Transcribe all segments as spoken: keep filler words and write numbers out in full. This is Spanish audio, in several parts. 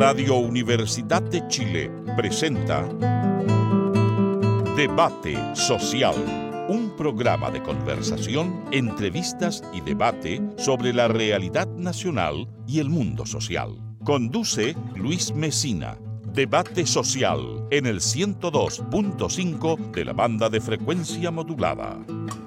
Radio Universidad de Chile presenta Debate Social, un programa de conversación, entrevistas y debate sobre la realidad nacional y el mundo social. Conduce Luis Mesina. Debate Social en el ciento dos punto cinco de la banda de frecuencia modulada.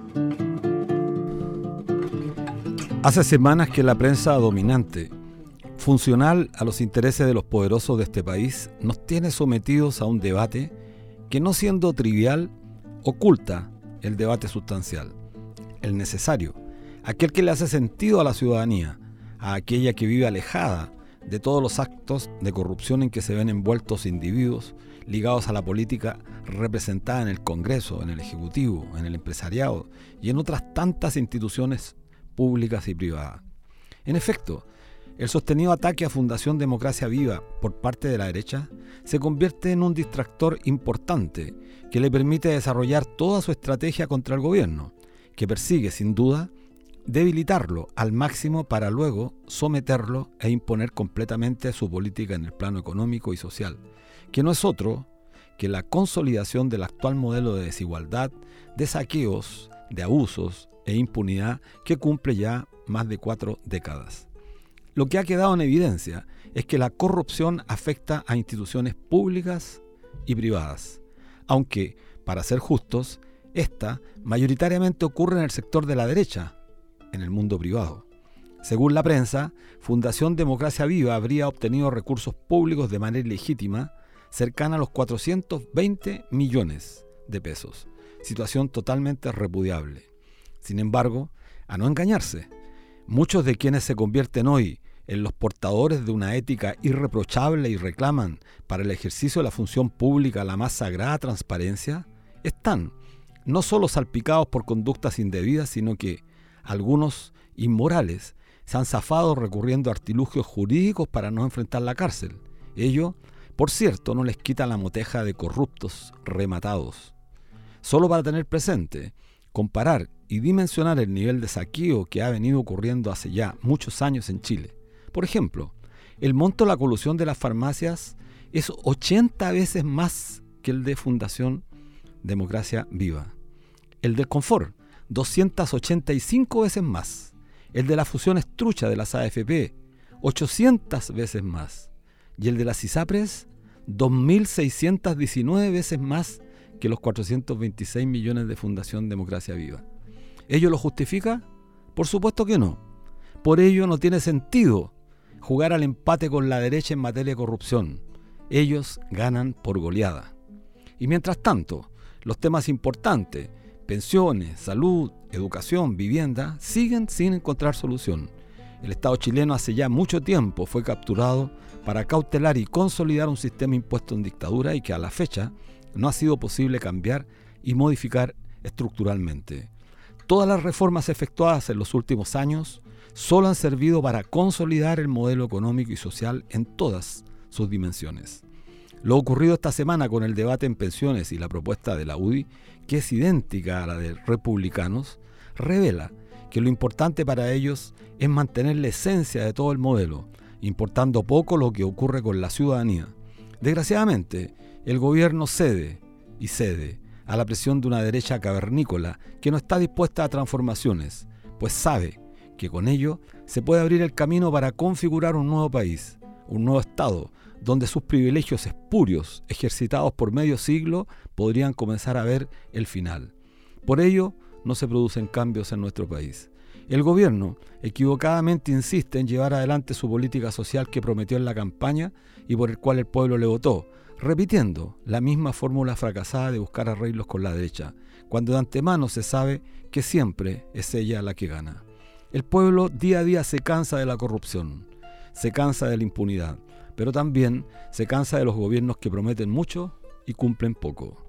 Hace semanas que la prensa dominante, funcional a los intereses de los poderosos de este país, nos tiene sometidos a un debate que, no siendo trivial, oculta el debate sustancial, el necesario, aquel que le hace sentido a la ciudadanía, a aquella que vive alejada de todos los actos de corrupción en que se ven envueltos individuos ligados a la política representada en el Congreso, en el Ejecutivo, en el empresariado y en otras tantas instituciones públicas y privadas. En efecto, el sostenido ataque a Fundación Democracia Viva por parte de la derecha se convierte en un distractor importante que le permite desarrollar toda su estrategia contra el gobierno, que persigue, sin duda, debilitarlo al máximo para luego someterlo e imponer completamente su política en el plano económico y social, que no es otro que la consolidación del actual modelo de desigualdad, de saqueos, de abusos e impunidad que cumple ya más de cuatro décadas. Lo que ha quedado en evidencia es que la corrupción afecta a instituciones públicas y privadas, aunque, para ser justos, esta mayoritariamente ocurre en el sector de la derecha, en el mundo privado. Según la prensa, Fundación Democracia Viva habría obtenido recursos públicos de manera ilegítima cercana a los cuatrocientos veinte millones de pesos, situación totalmente repudiable. Sin embargo, a no engañarse, muchos de quienes se convierten hoy en los portadores de una ética irreprochable y reclaman para el ejercicio de la función pública la más sagrada transparencia, están no solo salpicados por conductas indebidas, sino que algunos inmorales se han zafado recurriendo a artilugios jurídicos para no enfrentar la cárcel. Ello, por cierto, no les quita la moteja de corruptos rematados. Solo para tener presente, comparar y dimensionar el nivel de saqueo que ha venido ocurriendo hace ya muchos años en Chile. Por ejemplo, el monto de la colusión de las farmacias es ochenta veces más que el de Fundación Democracia Viva. El del Confort, doscientas ochenta y cinco veces más. El de las fusiones trucha de las A F P, ochocientas veces más. Y el de las ISAPRES, dos mil seiscientas diecinueve veces más que los cuatrocientos veintiséis millones de Fundación Democracia Viva. ¿Ello lo justifica? Por supuesto que no. Por ello no tiene sentido jugar al empate con la derecha en materia de corrupción. Ellos ganan por goleada. Y mientras tanto, los temas importantes, pensiones, salud, educación, vivienda, siguen sin encontrar solución. El Estado chileno hace ya mucho tiempo fue capturado para cautelar y consolidar un sistema impuesto en dictadura y que a la fecha no ha sido posible cambiar y modificar estructuralmente. Todas las reformas efectuadas en los últimos años solo han servido para consolidar el modelo económico y social en todas sus dimensiones. Lo ocurrido esta semana con el debate en pensiones y la propuesta de la U D I, que es idéntica a la de republicanos, revela que lo importante para ellos es mantener la esencia de todo el modelo, importando poco lo que ocurre con la ciudadanía. Desgraciadamente, el gobierno cede y cede a la presión de una derecha cavernícola que no está dispuesta a transformaciones, pues sabe que con ello se puede abrir el camino para configurar un nuevo país, un nuevo Estado, donde sus privilegios espurios, ejercitados por medio siglo, podrían comenzar a ver el final. Por ello, no se producen cambios en nuestro país. El gobierno equivocadamente insiste en llevar adelante su política social que prometió en la campaña y por el cual el pueblo le votó, repitiendo la misma fórmula fracasada de buscar arreglos con la derecha, cuando de antemano se sabe que siempre es ella la que gana. El pueblo día a día se cansa de la corrupción, se cansa de la impunidad, pero también se cansa de los gobiernos que prometen mucho y cumplen poco.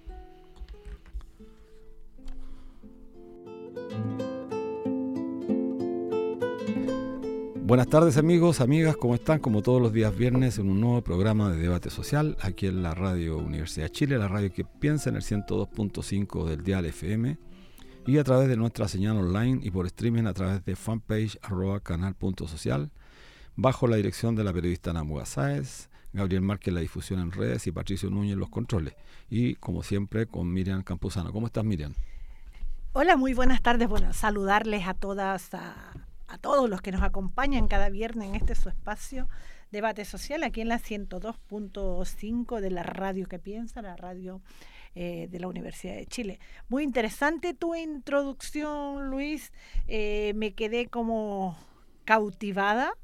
Buenas tardes amigos, amigas, ¿cómo están? Como todos los días viernes en un nuevo programa de debate social aquí en la Radio Universidad de Chile, la radio que piensa en el ciento dos punto cinco del dial F M y a través de nuestra señal online y por streaming a través de fanpage arroba canal punto social. bajo la dirección de la periodista Ana Muga Sáez, Gabriel Márquez en la difusión en redes y Patricio Núñez en los controles. Y como siempre con Miriam Campuzano. ¿Cómo estás, Miriam? Hola, muy buenas tardes. Bueno, saludarles a todas, a, a todos los que nos acompañan cada viernes en este su espacio Debate Social, aquí en la ciento dos punto cinco de la radio que piensa, la radio eh, de la Universidad de Chile. Muy interesante tu introducción, Luis. Eh, me quedé como cautivada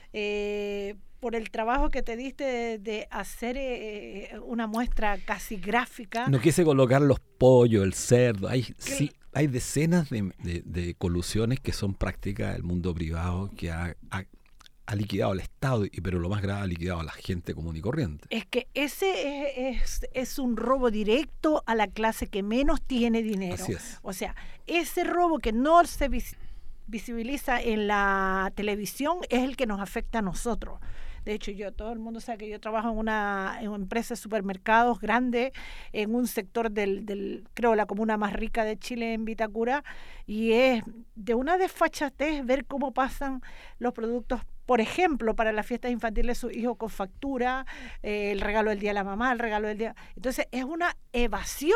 eh, por el trabajo que te diste de, de hacer eh, una muestra casi gráfica. No quise colocar los pollos, el cerdo. Hay, sí, hay decenas de, de, de colusiones que son prácticas del mundo privado que ha... ha ha liquidado al Estado, y pero lo más grave, ha liquidado a la gente común y corriente. Es que ese es, es, es un robo directo a la clase que menos tiene dinero. Así es. O sea, ese robo que no se vis, visibiliza en la televisión es el que nos afecta a nosotros. De hecho, yo todo el mundo sabe que yo trabajo en una, en una empresa de supermercados grande, en un sector del, del, creo, la comuna más rica de Chile, en Vitacura, y es de una desfachatez ver cómo pasan los productos, por ejemplo, para las fiestas infantiles de su hijo con factura, eh, el regalo del día de la mamá, el regalo del día... Entonces, es una evasión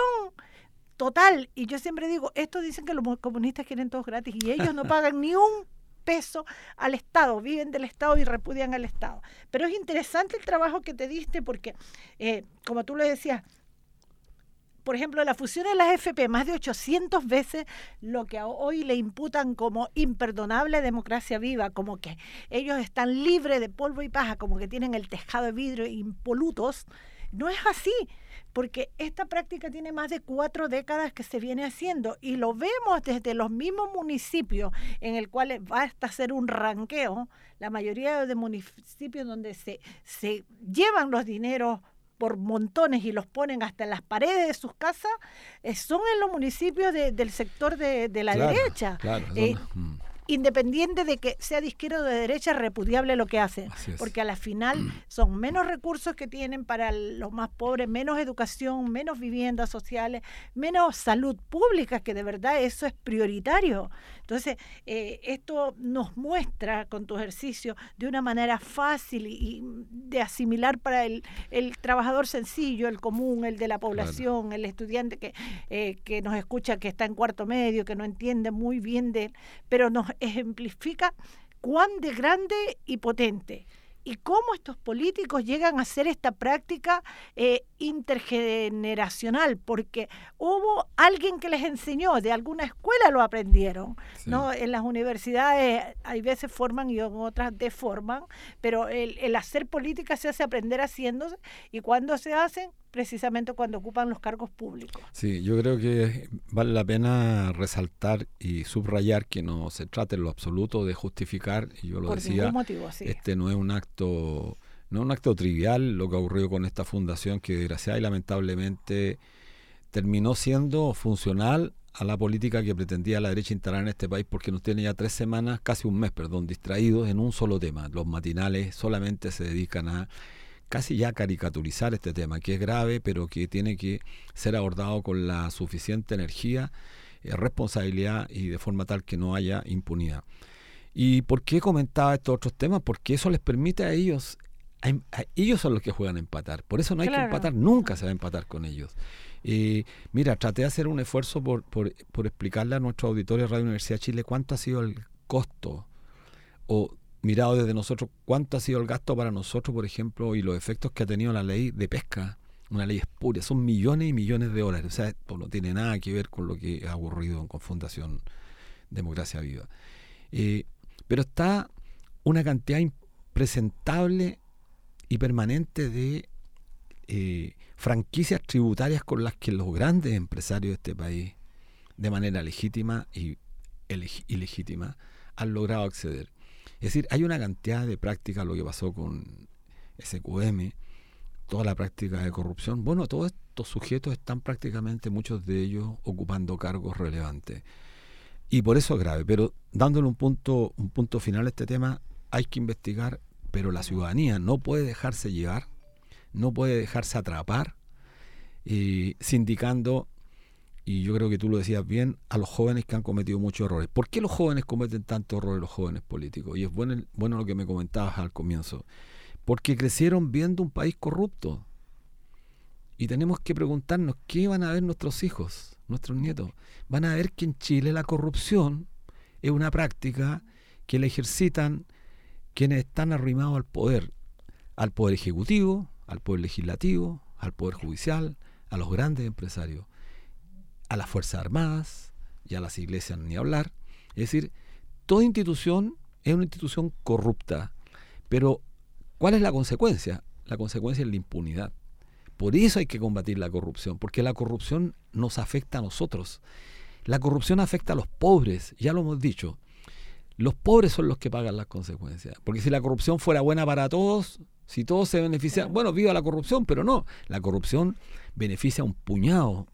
total. Y yo siempre digo, esto dicen que los comunistas quieren todos gratis y ellos no pagan ni un peso al Estado, viven del Estado y repudian al Estado. Pero es interesante el trabajo que te diste porque, eh, como tú le decías, por ejemplo, la fusión de las F P, más de ochocientas veces lo que hoy le imputan como imperdonable democracia viva, como que ellos están libres de polvo y paja, como que tienen el tejado de vidrio impolutos. No es así, porque esta práctica tiene más de cuatro décadas que se viene haciendo y lo vemos desde los mismos municipios en el cual va a hacer un ranqueo, la mayoría de municipios donde se, se llevan los dineros por montones y los ponen hasta en las paredes de sus casas, eh, son en los municipios de, del sector de, de la claro, derecha. Claro, eh, mm. Independiente de que sea de izquierda o de derecha, repudiable lo que hacen, porque a la final son menos recursos que tienen para los más pobres, menos educación, menos viviendas sociales, menos salud pública, que de verdad eso es prioritario. Entonces, eh, esto nos muestra con tu ejercicio de una manera fácil y, y de asimilar para el, el trabajador sencillo, el común, el de la población, claro. El estudiante que, eh, que nos escucha, que está en cuarto medio, que no entiende muy bien de, pero nos ejemplifica cuán de grande y potente y cómo estos políticos llegan a hacer esta práctica eh, intergeneracional, porque hubo alguien que les enseñó, de alguna escuela lo aprendieron, sí. ¿No? En las universidades hay veces forman y en otras deforman, pero el, el hacer política se hace aprender haciéndose, y cuando se hacen, precisamente cuando ocupan los cargos públicos. Sí, yo creo que vale la pena resaltar y subrayar que no se trata en lo absoluto de justificar, y yo lo Por decía, motivo, sí. Este no es un acto, no es un acto trivial lo que ocurrió con esta fundación, que desgraciadamente y lamentablemente terminó siendo funcional a la política que pretendía la derecha instalar en este país, porque nos tiene ya tres semanas, casi un mes, perdón, distraídos en un solo tema. Los matinales solamente se dedican a casi ya caricaturizar este tema, que es grave, pero que tiene que ser abordado con la suficiente energía, eh, responsabilidad y de forma tal que no haya impunidad. ¿Y por qué comentaba estos otros temas? Porque eso les permite a ellos, a, a ellos son los que juegan a empatar. Por eso no hay claro. que empatar, nunca se va a empatar con ellos. Eh, mira, traté de hacer un esfuerzo por, por, por explicarle a nuestro auditorio de Radio Universidad de Chile cuánto ha sido el costo o mirado desde nosotros, cuánto ha sido el gasto para nosotros, por ejemplo, y los efectos que ha tenido la ley de pesca, una ley espuria, son millones y millones de dólares. O sea, esto no tiene nada que ver con lo que ha ocurrido con Fundación Democracia Viva. Eh, pero está una cantidad impresentable y permanente de eh, franquicias tributarias con las que los grandes empresarios de este país, de manera legítima y ilegítima, han logrado acceder. Es decir, hay una cantidad de prácticas, lo que pasó con S Q M, toda la práctica de corrupción. Bueno, todos estos sujetos están prácticamente, muchos de ellos, ocupando cargos relevantes. Y por eso es grave. Pero dándole un punto, un punto final a este tema, hay que investigar, pero la ciudadanía no puede dejarse llevar, no puede dejarse atrapar, eh, sindicando y yo creo que tú lo decías bien, a los jóvenes que han cometido muchos errores. ¿Por qué los jóvenes cometen tantos errores, los jóvenes políticos? Y es bueno, bueno lo que me comentabas al comienzo. Porque crecieron viendo un país corrupto. Y tenemos que preguntarnos, ¿qué van a ver nuestros hijos, nuestros nietos? Van a ver que en Chile la corrupción es una práctica que la ejercitan quienes están arrimados al poder, al poder ejecutivo, al poder legislativo, al poder judicial, a los grandes empresarios, a las Fuerzas Armadas y a las iglesias ni hablar. Es decir, toda institución es una institución corrupta. Pero, ¿cuál es la consecuencia? La consecuencia es la impunidad. Por eso hay que combatir la corrupción, porque la corrupción nos afecta a nosotros. La corrupción afecta a los pobres, ya lo hemos dicho. Los pobres son los que pagan las consecuencias. Porque si la corrupción fuera buena para todos, si todos se benefician, bueno, viva la corrupción, pero no. La corrupción beneficia a un puñado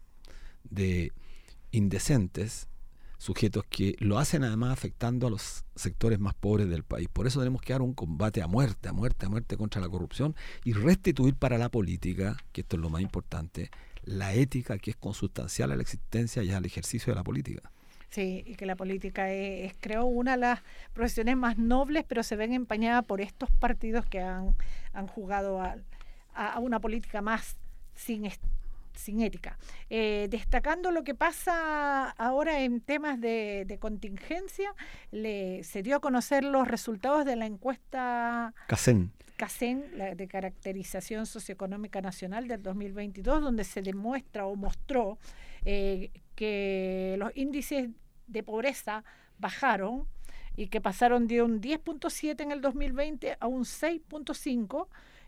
de indecentes, sujetos que lo hacen además afectando a los sectores más pobres del país. Por eso tenemos que dar un combate a muerte, a muerte, a muerte contra la corrupción y restituir para la política, que esto es lo más importante, la ética que es consustancial a la existencia y al ejercicio de la política. Sí, y que la política es, es, creo, una de las profesiones más nobles, pero se ven empañadas por estos partidos que han, han jugado a, a una política más sin sin ética. Eh, destacando lo que pasa ahora en temas de, de contingencia, le, se dio a conocer los resultados de la encuesta CACEN, CACEN, la de Caracterización Socioeconómica Nacional del dos mil veintidós, donde se demuestra o mostró eh, que los índices de pobreza bajaron y que pasaron de un diez punto siete en el dos mil veinte a un seis punto cinco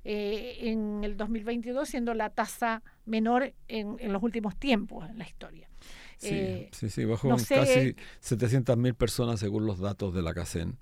eh, en el dos mil veintidós, siendo la tasa menor en, en los últimos tiempos en la historia. Sí, eh, sí, sí, bajó no en sé, casi setecientas mil personas según los datos de la CACEN,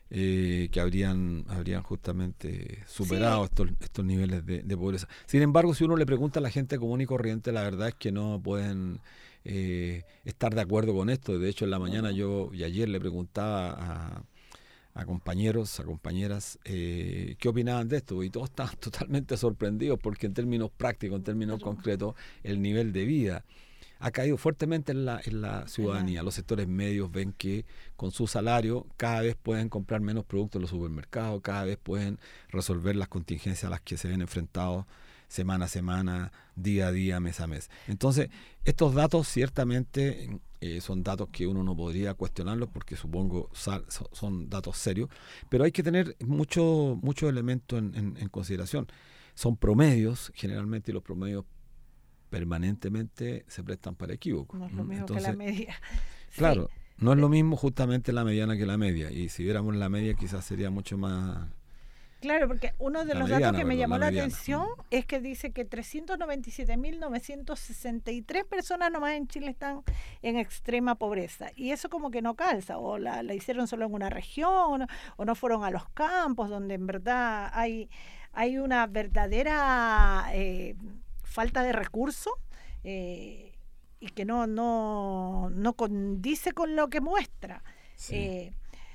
eh, que habrían habrían justamente superado sí. estos, estos niveles de, de pobreza. Sin embargo, si uno le pregunta a la gente común y corriente, la verdad es que no pueden eh, estar de acuerdo con esto. De hecho, en la mañana yo y ayer le preguntaba a, a compañeros, a compañeras, eh, qué opinaban de esto, y todos estaban totalmente sorprendidos porque en términos prácticos, en términos concretos, el nivel de vida ha caído fuertemente en la, en la ciudadanía. Los sectores medios ven que con su salario cada vez pueden comprar menos productos en los supermercados, cada vez pueden resolver las contingencias a las que se ven enfrentados semana a semana, día a día, mes a mes. Entonces, estos datos ciertamente eh, son datos que uno no podría cuestionarlos porque supongo sal, son datos serios, pero hay que tener muchos mucho elementos en, en, en consideración. Son promedios, generalmente, y los promedios permanentemente se prestan para equívocos. No es lo mismo Entonces, que la media. Claro, sí. no es lo mismo justamente la mediana que la media, y si viéramos la media quizás sería mucho más... Claro, porque uno de la los mediana, datos que me perdón, llamó la la, mediana. atención es que dice que trescientas noventa y siete mil novecientas sesenta y tres personas nomás en Chile están en extrema pobreza, y eso como que no calza, o la, la hicieron solo en una región, o no fueron a los campos donde en verdad hay, hay una verdadera eh, falta de recursos, eh, y que no, no, no condice con lo que muestra. Sí. Eh,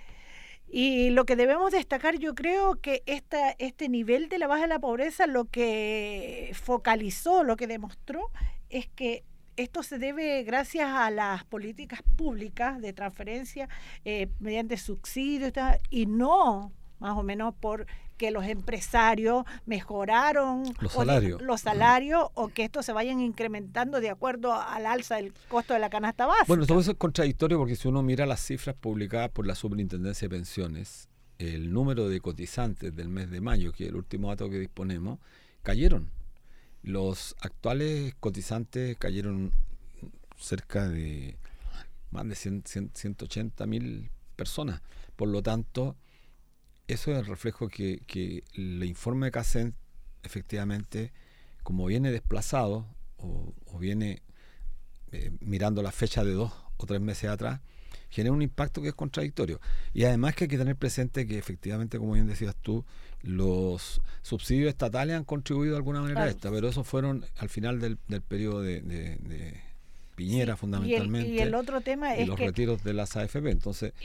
y lo que debemos destacar, yo creo que esta, este nivel de la baja de la pobreza lo que focalizó, lo que demostró, es que esto se debe gracias a las políticas públicas de transferencia eh, mediante subsidios y no más o menos por que los empresarios mejoraron los salarios, o, los salarios uh-huh. o que estos se vayan incrementando de acuerdo al alza del costo de la canasta básica. Bueno, todo eso es contradictorio porque si uno mira las cifras publicadas por la Superintendencia de Pensiones, el número de cotizantes del mes de mayo, que es el último dato que disponemos, cayeron. Los actuales cotizantes cayeron cerca de más de cien, cien, ciento ochenta mil personas. Por lo tanto, eso es el reflejo que, que el informe de CACEN, efectivamente, como viene desplazado o, o viene eh, mirando la fecha de dos o tres meses atrás, genera un impacto que es contradictorio. Y además que hay que tener presente que efectivamente, como bien decías tú, los subsidios estatales han contribuido de alguna manera claro. a esta, pero esos fueron al final del, del periodo de, de, de Piñera, sí, fundamentalmente, y el, y el otro tema y es los que retiros de las A F P. Entonces, y,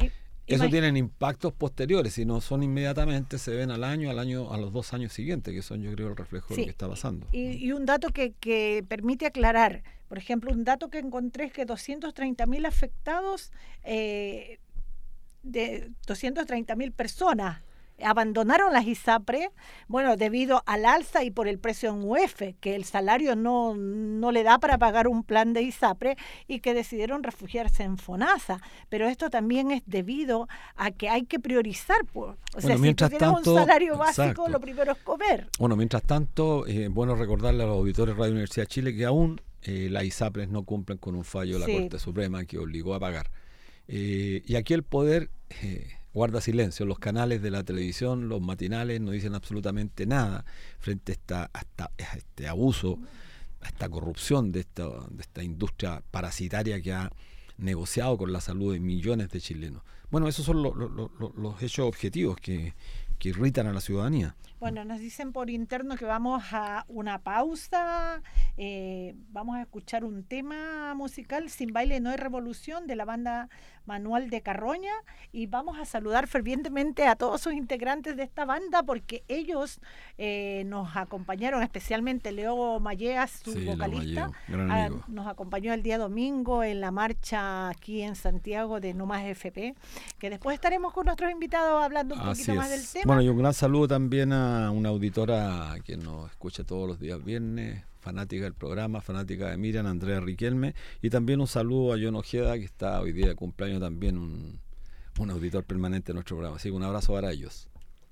eso Imag- tienen impactos posteriores, si no son inmediatamente, se ven al año, al año, a los dos años siguientes, que son, yo creo, el reflejo Sí, de lo que está pasando. Y, y un dato que, que permite aclarar, por ejemplo, un dato que encontré es que doscientos treinta mil afectados, eh, de doscientas treinta mil personas abandonaron las ISAPRE, bueno, debido al alza y por el precio en U F, que el salario no, no le da para pagar un plan de ISAPRE y que decidieron refugiarse en FONASA. Pero esto también es debido a que hay que priorizar. Pues. O sea, Bueno, si mientras tú tienes tanto, un salario básico, exacto. lo primero es comer. Bueno, mientras tanto, es eh, bueno recordarle a los auditores de Radio Universidad de Chile que aún eh, las ISAPRES no cumplen con un fallo de la Sí. Corte Suprema que obligó a pagar. Eh, y aquí el poder eh, guarda silencio. Los canales de la televisión, los matinales, no dicen absolutamente nada frente a, esta, hasta, a este abuso, a esta corrupción de esta, de esta industria parasitaria que ha negociado con la salud de millones de chilenos. Bueno, esos son lo, lo, lo, los hechos objetivos que, que irritan a la ciudadanía. Bueno, nos dicen por interno que vamos a una pausa, eh, vamos a escuchar un tema musical, Sin baile no hay revolución, de la banda Manual de Carroña, y vamos a saludar fervientemente a todos sus integrantes de esta banda, porque ellos eh, nos acompañaron, especialmente Leo Malleas, su Sí, Leo vocalista, Malleo, gran a- amigo. nos acompañó el día domingo en la marcha aquí en Santiago de No Más F P, que después estaremos con nuestros invitados hablando un Así poquito más del es. tema. Bueno, y un gran saludo también a una auditora que nos escucha todos los días viernes, fanática del programa, fanática de Miriam, Andrea Riquelme, y también un saludo a John Ojeda, que está hoy día de cumpleaños también, un, un auditor permanente de nuestro programa. Así que un abrazo para ellos.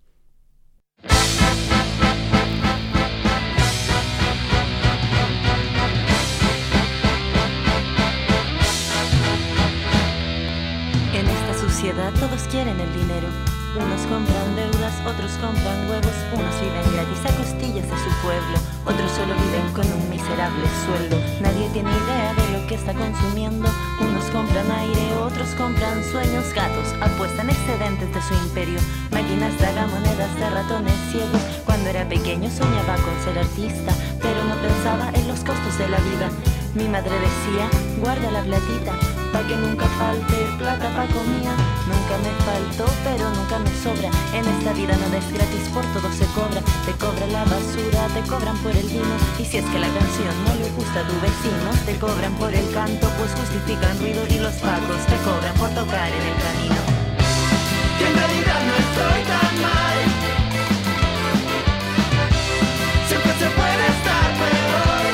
En esta sociedad todos quieren el dinero. Unos compran deudas, otros compran huevos. Unos viven gratis a costillas de su pueblo, otros solo viven con un miserable sueldo. Nadie tiene idea de lo que está consumiendo. Unos compran aire, otros compran sueños. Gatos apuestan excedentes de su imperio. Máquinas tragamonedas de ratones ciegos. Cuando era pequeño soñaba con ser artista, pero no pensaba en los costos de la vida. Mi madre decía, guarda la platita, pa' que nunca falte plata pa' comida. Nunca me faltó, pero nunca me sobra. En esta vida nada es gratis, por todo se cobra. Te cobra la basura, te cobran por el vino. Y si es que la canción no le gusta a tu vecino, te cobran por el canto, pues justifican ruido. Y los pagos te cobran por tocar en el camino. Que en realidad no estoy tan mal. Siempre se puede estar peor.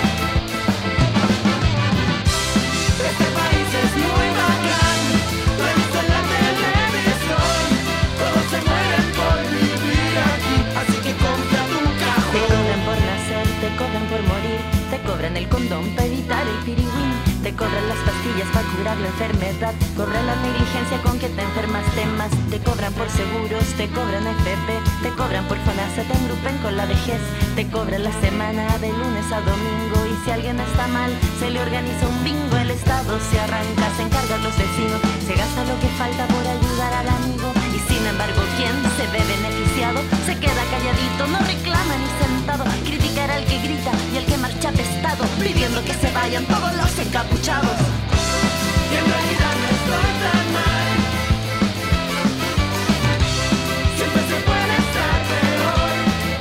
Este país es muy bacán. Lo he visto en la televisión. Todos se mueren por vivir aquí. Así que compra tu Te cajón. cobran por nacer, te cobran por morir. Te cobran el condón para evitar el pirigüín. Te cobran las pastillas para curar la enfermedad. Cobran la negligencia con que te enfermaste más. Te cobran por seguros, te cobran F P. Te cobran por FONASA, te engrupen con la vejez. Te cobran la semana de lunes a domingo. Y si alguien está mal, se le organiza un bingo. El Estado se arranca, se encargan los vecinos. Se gasta lo que falta por ayudar al amigo. Y sin embargo, quien se ve beneficiado se queda calladito, no reclama ni sentado. Criticar al que grita y al que marcha apestado, pidiendo que se vayan todos los encapuchados. Y en realidad no estoy tan mal. Siempre se puede estar peor.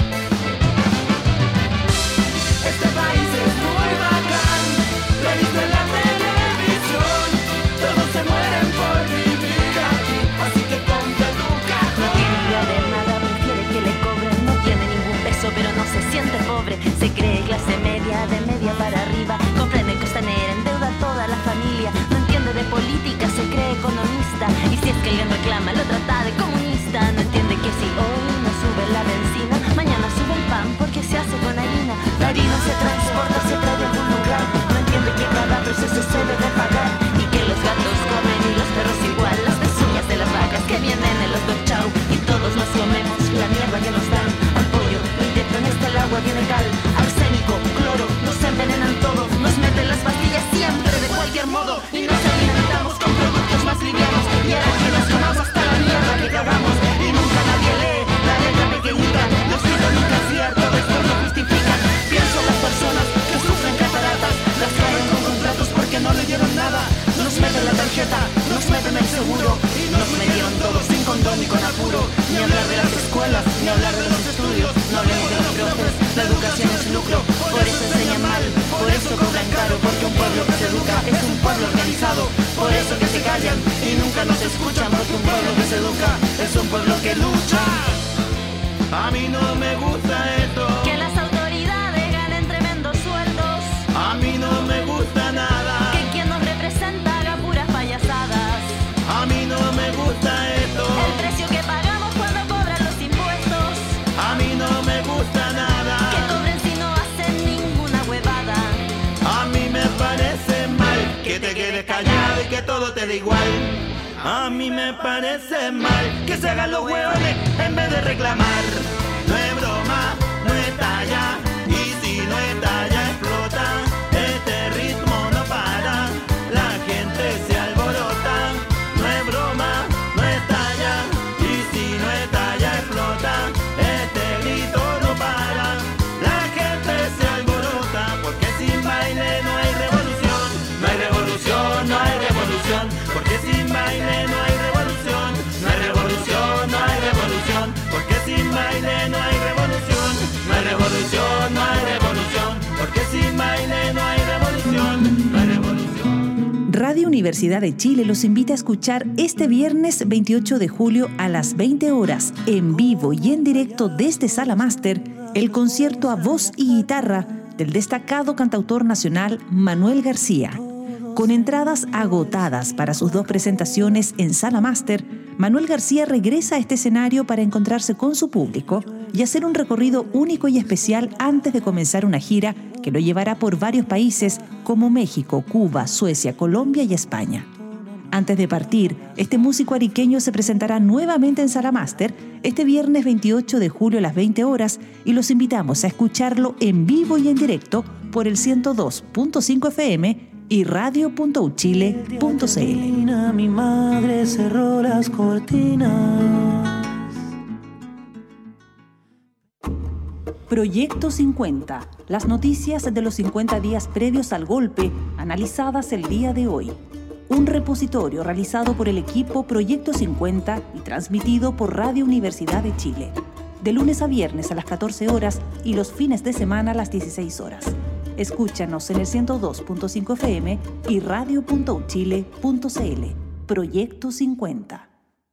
Este país es muy bacán. Lo he visto en la televisión. Todos se mueren por vivir aquí. Así que compra tu No cajón. tiene idea de nada, prefiere que le cobren. No tiene ningún peso, pero no se siente pobre. Se cree clase media, de media para arriba. Compra en el Costanera, endeuda a toda la familia. No entiende de política, se cree economista. Y si es que alguien reclama, lo trata de comunista. No entiende que si hoy no sube la benzina, mañana sube el pan porque se hace con harina. La harina se transporta, se trae de algún lugar. No entiende que cada proceso se debe pagar. Y que los gatos cobren y los perros igual. Las pezuñas de las vacas que vienen en los dog chow. Y todos nos comemos la mierda que nos dan. Al pollo, y dentro en este el agua tiene cal. Arsénico, cloro, nos envenenan todo. Nos meten las pastillas siempre de cualquier modo. Y nos alimentamos con productos más livianos. Y ahora que nos comamos hasta la mierda que cagamos. Y nunca nadie lee la letra pequeñita. Los títulos nunca es cierto, después lo justifican. Pienso en las personas que sufren cataratas. Las traen con contratos porque no le dieron nada. Nos meten la tarjeta, nos meten el seguro. Y nos metieron todo corriendo ni con apuro, ni hablar de las escuelas, ni hablar de los estudios, no hablemos de los profes, la educación es lucro, por eso enseñan mal, por eso cobran caro, porque un pueblo que se educa es un pueblo organizado, por eso que se callan y nunca nos escuchan, porque un pueblo que se educa es un pueblo que lucha. A mí no me gusta esto, Que las autoridades ganen tremendos sueldos, a mí no me gusta nada, que quien nos representa haga puras payasadas, a mí no me gusta esto, el precio que pagamos cuando cobran los impuestos, a mí no me gusta que nada, cobren si no hacen ninguna huevada. a mí me parece mal que te quedes callado y que todo te da igual. A mí me parece mal que se hagan los hueones en vez de reclamar. No es broma, no es talla, y si no es talla explota. Este ritmo no para, la gente se alborota. No es broma, no es talla, y si no es talla explota. Este grito no para, la gente se alborota. Porque sin baile no hay revolución, no hay revolución, no hay revolución. Porque sin baile no hay revolución, no hay revolución, no hay revolución. Porque sin baile no hay revolución, no hay revolución, no hay revolución. Porque sin baile no hay revolución, no hay revolución. Radio Universidad de Chile los invita a escuchar este viernes veintiocho de julio a las veinte horas, en vivo y en directo desde Sala Máster, el concierto a voz y guitarra del destacado cantautor nacional Manuel García. Con entradas agotadas para sus dos presentaciones en Sala Máster, Manuel García regresa a este escenario para encontrarse con su público y hacer un recorrido único y especial antes de comenzar una gira que lo llevará por varios países como México, Cuba, Suecia, Colombia y España. Antes de partir, este músico ariqueño se presentará nuevamente en Sala Máster este viernes veintiocho de julio a las veinte horas y los invitamos a escucharlo en vivo y en directo por el ciento dos punto cinco F M y radio punto u chile punto c l. Mi madre cerró las cortinas. Proyecto cincuenta. Las noticias de los cincuenta días previos al golpe, analizadas el día de hoy. Un repositorio realizado por el equipo Proyecto cincuenta y transmitido por Radio Universidad de Chile. De lunes a viernes a las catorce horas y los fines de semana a las dieciséis horas. Escúchanos en el ciento dos punto cinco F M y radio punto u chile punto c l. Proyecto cincuenta.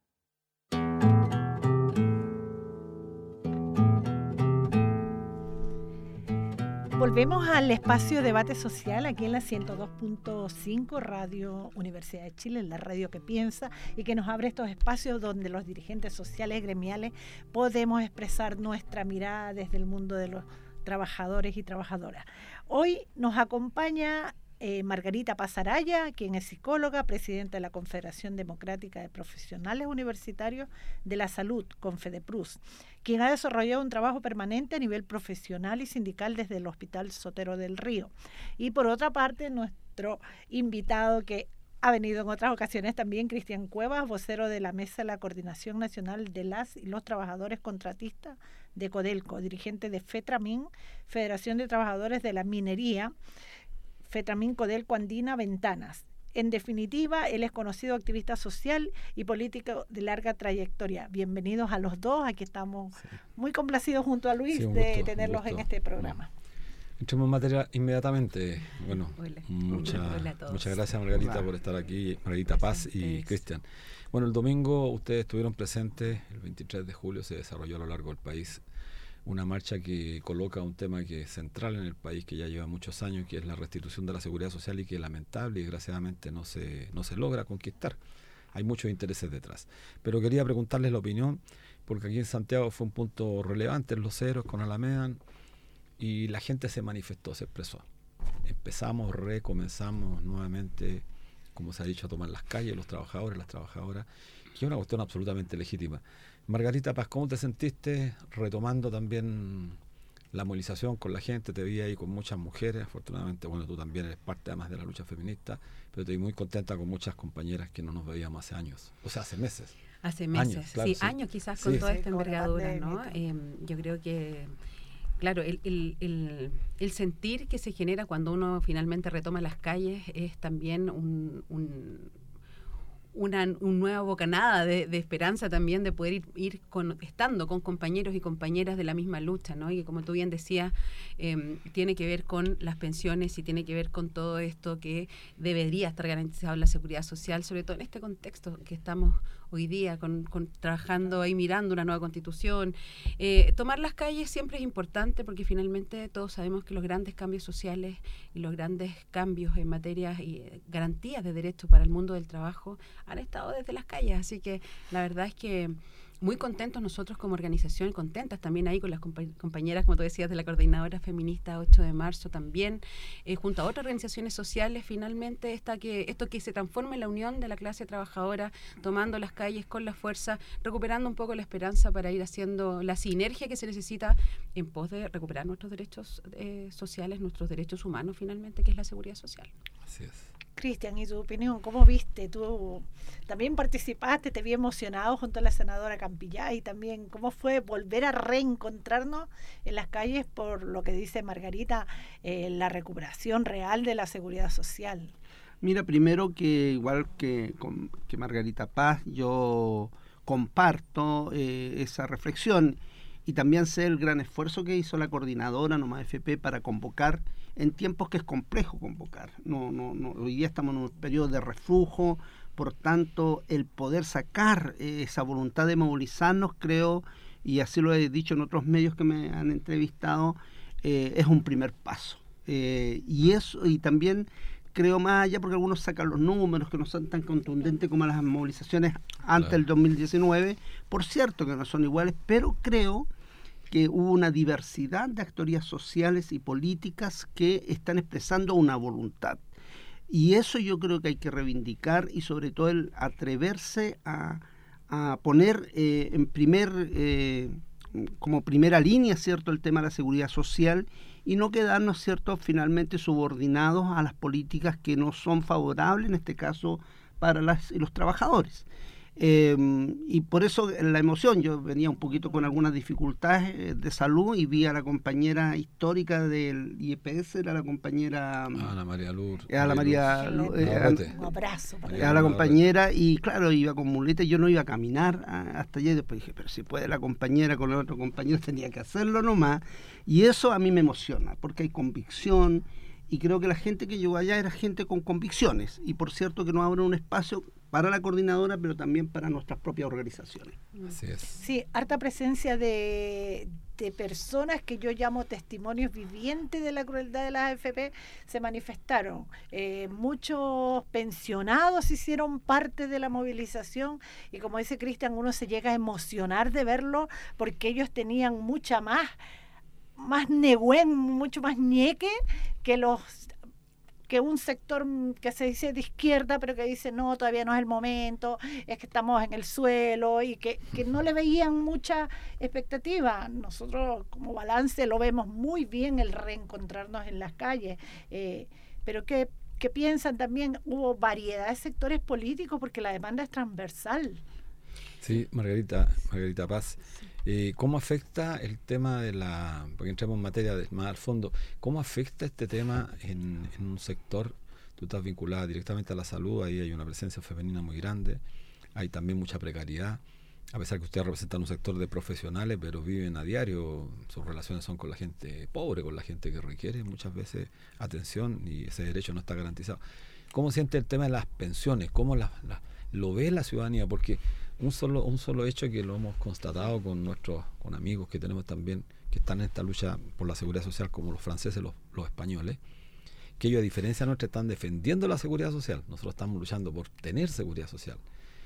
Volvemos al espacio debate social aquí en la ciento dos punto cinco Radio Universidad de Chile, la radio que piensa y que nos abre estos espacios donde los dirigentes sociales y gremiales podemos expresar nuestra mirada desde el mundo de los trabajadores y trabajadoras. Hoy nos acompaña eh, Margarita Paz Araya, quien es psicóloga, presidenta de la Confederación Democrática de Profesionales Universitarios de la Salud, Confedeprus, quien ha desarrollado un trabajo permanente a nivel profesional y sindical desde el Hospital Sotero del Río. Y por otra parte, nuestro invitado que ha venido en otras ocasiones también, Cristian Cuevas, vocero de la Mesa de la Coordinación Nacional de las y los Trabajadores Contratistas de Codelco, dirigente de FETRAMIN, Federación de Trabajadores de la Minería, FETRAMIN Codelco Andina Ventanas. En definitiva, él es conocido activista social y político de larga trayectoria. Bienvenidos a los dos, aquí estamos sí. muy complacidos junto a Luis sí, gusto, de tenerlos en este programa. Bueno. Entremos en materia inmediatamente. Bueno, Hola. Mucha, Hola muchas gracias Margarita Hola. por estar aquí, Margarita Paz y Cristian. Bueno, el domingo ustedes estuvieron presentes, el veintitrés de julio se desarrolló a lo largo del país una marcha que coloca un tema que es central en el país, que ya lleva muchos años, que es la restitución de la seguridad social y que lamentable y desgraciadamente no se, no se logra conquistar. Hay muchos intereses detrás. Pero quería preguntarles la opinión, porque aquí en Santiago fue un punto relevante en Los Ceros con Alameda, y la gente se manifestó, se expresó. Empezamos, recomenzamos nuevamente, como se ha dicho, a tomar las calles, los trabajadores, las trabajadoras, que es una cuestión absolutamente legítima. Margarita Paz, ¿cómo te sentiste retomando también la movilización con la gente? Te vi ahí con muchas mujeres, afortunadamente, bueno, tú también eres parte además de la lucha feminista, pero te vi muy contenta con muchas compañeras que no nos veíamos hace años, o sea, hace meses. Hace meses, años, claro, sí, sí, años quizás con sí. toda sí. esta envergadura, ¿no? Eh, yo creo que... Claro, el, el, el, el sentir que se genera cuando uno finalmente retoma las calles es también un, un, una, una nueva bocanada de, de esperanza también de poder ir, ir con, estando con compañeros y compañeras de la misma lucha, ¿no? Y que, como tú bien decías, eh, tiene que ver con las pensiones y tiene que ver con todo esto que debería estar garantizado en la seguridad social, sobre todo en este contexto que estamos hoy día con, con trabajando ahí, mirando una nueva constitución. Eh, tomar las calles siempre es importante porque finalmente todos sabemos que los grandes cambios sociales y los grandes cambios en materia y eh, garantías de derechos para el mundo del trabajo han estado desde las calles, así que la verdad es que muy contentos nosotros como organización, contentas también ahí con las compa- compañeras, como tú decías, de la Coordinadora Feminista ocho de marzo también, eh, junto a otras organizaciones sociales, finalmente esta que, esto que se transforme en la unión de la clase trabajadora, tomando las calles con la fuerza, recuperando un poco la esperanza para ir haciendo la sinergia que se necesita en pos de recuperar nuestros derechos eh, sociales, nuestros derechos humanos finalmente, que es la seguridad social. Así es. Cristian, ¿y tu opinión? ¿Cómo viste? Tú también participaste, te vi emocionado junto a la senadora Campillay también. ¿Cómo fue volver a reencontrarnos en las calles por lo que dice Margarita, eh, la recuperación real de la seguridad social? Mira, primero que igual que, con, que Margarita Paz, yo comparto eh, esa reflexión y también sé el gran esfuerzo que hizo la coordinadora Nomás F P para convocar en tiempos que es complejo convocar. No, no, no, hoy día estamos en un periodo de reflujo, por tanto, el poder sacar eh, esa voluntad de movilizarnos, creo, y así lo he dicho en otros medios que me han entrevistado, eh, es un primer paso. Eh, y eso, y también creo más allá, porque algunos sacan los números que no son tan contundentes como las movilizaciones antes del dos mil diecinueve, por cierto que no son iguales, pero creo que hubo una diversidad de actorías sociales y políticas que están expresando una voluntad. Y eso yo creo que hay que reivindicar y sobre todo el atreverse a, a poner eh, en primer, eh, como primera línea, ¿cierto?, el tema de la seguridad social y no quedarnos, ¿cierto?, finalmente subordinados a las políticas que no son favorables, en este caso, para las, los trabajadores. Eh, y por eso la emoción, yo venía un poquito con algunas dificultades de salud y vi a la compañera histórica del I E P S, era la compañera Ana María Lur, a la María Lur, eh, un abrazo para a, a la compañera, y claro, iba con muleta, yo no iba a caminar a, hasta allá, y después dije, pero si puede la compañera con el otro compañero, tenía que hacerlo nomás, y eso a mí me emociona, porque hay convicción, y creo que la gente que llegó allá era gente con convicciones, y por cierto que nos abre un espacio para la coordinadora, pero también para nuestras propias organizaciones. Así es. Sí, harta presencia de, de personas que yo llamo testimonios vivientes de la crueldad de las A F P se manifestaron. Eh, muchos pensionados hicieron parte de la movilización y como dice Cristian, uno se llega a emocionar de verlo porque ellos tenían mucha más, más negüen, mucho más ñeque que los... que un sector que se dice de izquierda, pero que dice, no, todavía no es el momento, es que estamos en el suelo, y que, que no le veían mucha expectativa. Nosotros, como balance, lo vemos muy bien el reencontrarnos en las calles, eh, pero que, que piensan también, hubo variedad de sectores políticos, porque la demanda es transversal. Sí, Margarita, Margarita Paz. Eh, ¿Cómo afecta el tema de la, porque entramos en materia de, más al fondo, cómo afecta este tema en, en un sector? Tú estás vinculada directamente a la salud, ahí hay una presencia femenina muy grande, hay también mucha precariedad, a pesar que ustedes representan un sector de profesionales, pero viven a diario, sus relaciones son con la gente pobre, con la gente que requiere muchas veces atención y ese derecho no está garantizado. ¿Cómo siente el tema de las pensiones? ¿Cómo la, la, lo ve la ciudadanía? Porque un solo un solo hecho que lo hemos constatado con nuestros con amigos que tenemos también que están en esta lucha por la seguridad social, como los franceses, los, los españoles, que ellos a diferencia nuestra están defendiendo la seguridad social, nosotros estamos luchando por tener seguridad social.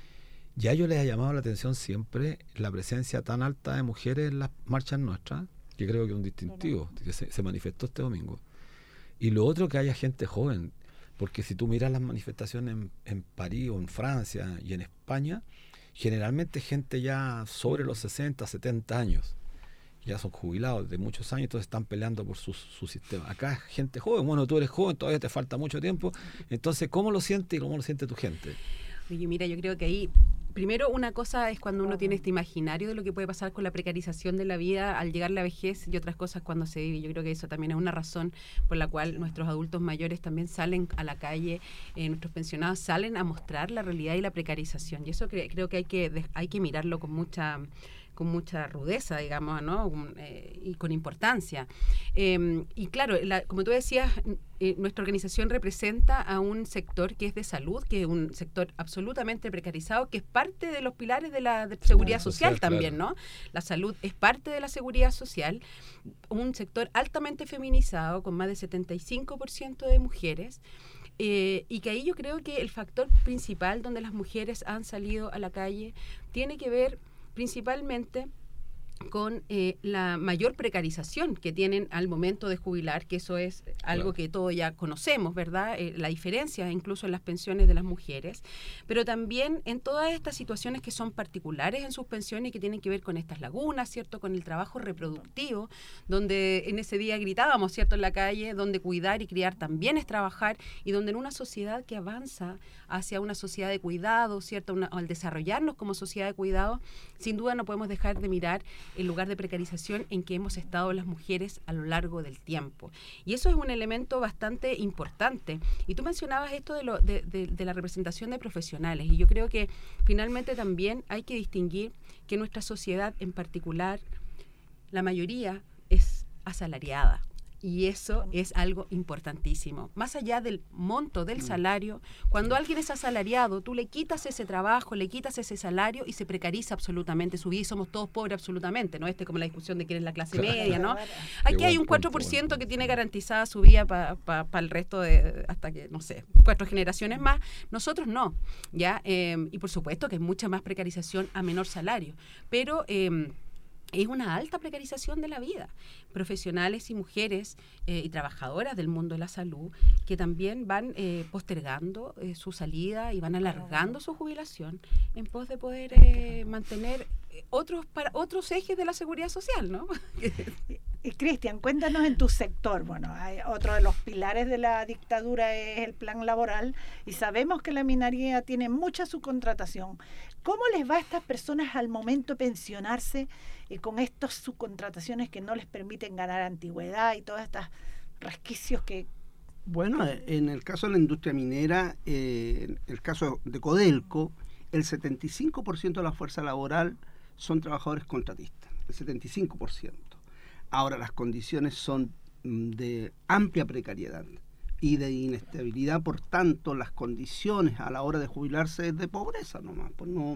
Y a ellos les ha llamado la atención siempre la presencia tan alta de mujeres en las marchas nuestras, que creo que es un distintivo que se, se manifestó este domingo. Y lo otro, que haya gente joven, porque si tú miras las manifestaciones en, en París o en Francia y en España, generalmente gente ya sobre los sesenta, setenta años, ya son jubilados de muchos años, entonces están peleando por su, su sistema. Acá es gente joven, bueno, tú eres joven, todavía te falta mucho tiempo, entonces ¿cómo lo sientes y cómo lo siente tu gente? Oye, mira, yo creo que ahí primero, una cosa es cuando uno tiene este imaginario de lo que puede pasar con la precarización de la vida al llegar la vejez, y otras cosas cuando se vive. Yo creo que eso también es una razón por la cual nuestros adultos mayores también salen a la calle, eh, nuestros pensionados salen a mostrar la realidad y la precarización. Y eso cre- creo que hay que hay que mirarlo con mucha con mucha rudeza, digamos, ¿no? Un, eh, y con importancia. Eh, y claro, la, como tú decías, eh, nuestra organización representa a un sector que es de salud, que es un sector absolutamente precarizado, que es parte de los pilares de la de seguridad sí, social, social también, claro. ¿no? La salud es parte de la seguridad social, un sector altamente feminizado, con más de setenta y cinco por ciento de mujeres. Eh, y que ahí yo creo que el factor principal donde las mujeres han salido a la calle tiene que ver principalmente con eh, la mayor precarización que tienen al momento de jubilar, que eso es algo claro. que todos ya conocemos, ¿verdad? Eh, la diferencia incluso en las pensiones de las mujeres, pero también en todas estas situaciones que son particulares en sus pensiones y que tienen que ver con estas lagunas, ¿cierto? Con el trabajo reproductivo, donde en ese día gritábamos, ¿cierto? En la calle, donde cuidar y criar también es trabajar, y donde en una sociedad que avanza hacia una sociedad de cuidado, ¿cierto? Una, al desarrollarnos como sociedad de cuidado, sin duda no podemos dejar de mirar el lugar de precarización en que hemos estado las mujeres a lo largo del tiempo. Y eso es un elemento bastante importante. Y tú mencionabas esto de, lo, de, de, de la representación de profesionales, y yo creo que finalmente también hay que distinguir que nuestra sociedad en particular, la mayoría es asalariada. Y eso es algo importantísimo. Más allá del monto del salario, cuando alguien es asalariado, tú le quitas ese trabajo, le quitas ese salario y se precariza absolutamente su vida, y somos todos pobres absolutamente, ¿no? Este es como la discusión de quién es la clase media, ¿no? Aquí hay un cuatro por ciento que tiene garantizada su vida para pa, pa el resto de, hasta que, no sé, cuatro generaciones más. Nosotros no, ¿ya? Eh, y por supuesto que hay mucha más precarización a menor salario, pero... Eh, es una alta precarización de la vida. Profesionales y mujeres eh, y trabajadoras del mundo de la salud que también van eh, postergando eh, su salida y van alargando su jubilación en pos de poder eh, mantener otros para otros ejes de la seguridad social, ¿no? Y Cristian, cuéntanos en tu sector. Bueno, hay otro de los pilares de la dictadura es el plan laboral, y sabemos que la minería tiene mucha subcontratación. ¿Cómo les va a estas personas al momento de pensionarse eh, con estas subcontrataciones que no les permiten ganar antigüedad y todos estos resquicios que... Bueno, en el caso de la industria minera, eh, en el caso de Codelco, el setenta y cinco por ciento de la fuerza laboral son trabajadores contratistas, el setenta y cinco por ciento. Ahora, las condiciones son de amplia precariedad y de inestabilidad, por tanto, las condiciones a la hora de jubilarse es de pobreza nomás, pues no,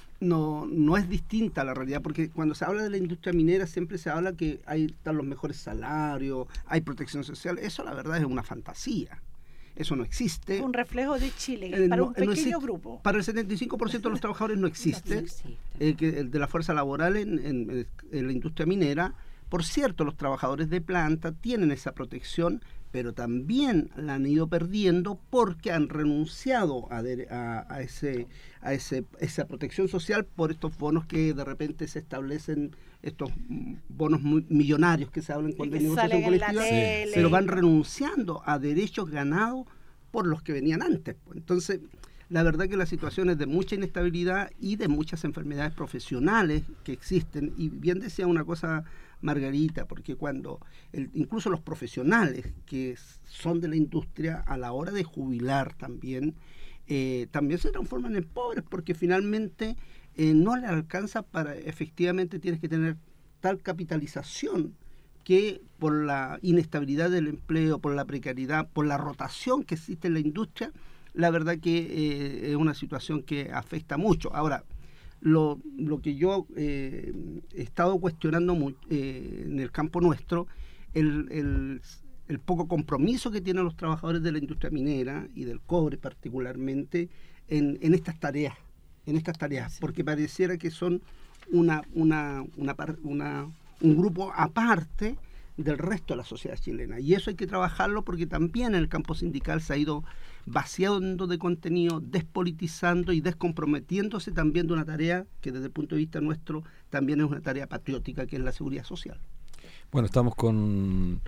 no, no es distinta a la realidad, porque cuando se habla de la industria minera siempre se habla que hay están los mejores salarios, hay protección social. Eso la verdad es una fantasía. Eso no existe. Es un reflejo de Chile, eh, para no, un pequeño no existe, grupo. Para el setenta y cinco por ciento de los trabajadores no existe, no existe. Eh, que el de la fuerza laboral en, en, en la industria minera. Por cierto, los trabajadores de planta tienen esa protección, pero también la han ido perdiendo porque han renunciado a, de, a, a, ese, a ese, esa protección social por estos bonos que de repente se establecen, estos bonos muy millonarios que se hablan cuando hay negociación colectiva, sí. Pero van renunciando a derechos ganados por los que venían antes. Entonces, la verdad que la situación es de mucha inestabilidad y de muchas enfermedades profesionales que existen. Y bien decía una cosa Margarita, porque cuando el, incluso los profesionales que son de la industria a la hora de jubilar también, eh, también se transforman en pobres, porque finalmente eh, no le alcanza para, efectivamente tienes que tener tal capitalización que por la inestabilidad del empleo, por la precariedad, por la rotación que existe en la industria, la verdad que eh, es una situación que afecta mucho. Ahora, Lo, lo que yo eh, he estado cuestionando muy, eh, en el campo nuestro, el, el, el poco compromiso que tienen los trabajadores de la industria minera y del cobre particularmente en, en estas tareas, en estas tareas, sí. Porque pareciera que son una, una, una, una, un grupo aparte del resto de la sociedad chilena, y eso hay que trabajarlo porque también en el campo sindical se ha ido vaciando de contenido, despolitizando y descomprometiéndose también de una tarea que desde el punto de vista nuestro también es una tarea patriótica, que es la seguridad social. Bueno, estamos con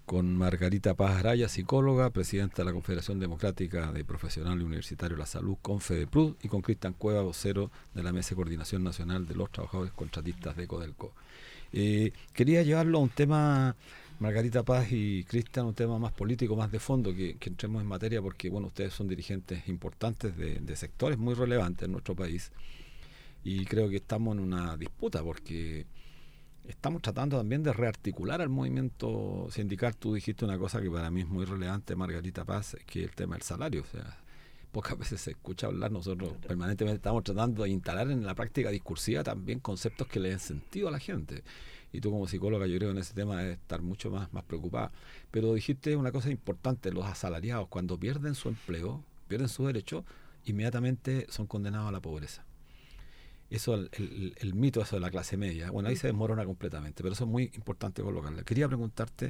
con Margarita Paz Araya, psicóloga, presidenta de la Confederación Democrática de Profesionales Universitarios de la Salud, Confedeprud, y con Cristian Cueva, vocero de la Mesa de Coordinación Nacional de los Trabajadores Contratistas de Codelco. Eh, quería llevarlo a un tema, Margarita Paz y Cristian, un tema más político, más de fondo, que, que entremos en materia, porque bueno, ustedes son dirigentes importantes de, de sectores muy relevantes en nuestro país, y creo que estamos en una disputa, porque estamos tratando también de rearticular al movimiento sindical. Tú dijiste una cosa que para mí es muy relevante, Margarita Paz, que es el tema del salario. O sea, pocas veces se escucha hablar, nosotros permanentemente estamos tratando de instalar en la práctica discursiva también conceptos que le den sentido a la gente. Y tú como psicóloga, yo creo en ese tema debes estar mucho más, más preocupada. Pero dijiste una cosa importante, los asalariados cuando pierden su empleo, pierden su derecho, inmediatamente son condenados a la pobreza. Eso, el, el, el mito eso de la clase media, bueno, ahí se desmorona completamente, pero eso es muy importante colocarlo. Quería preguntarte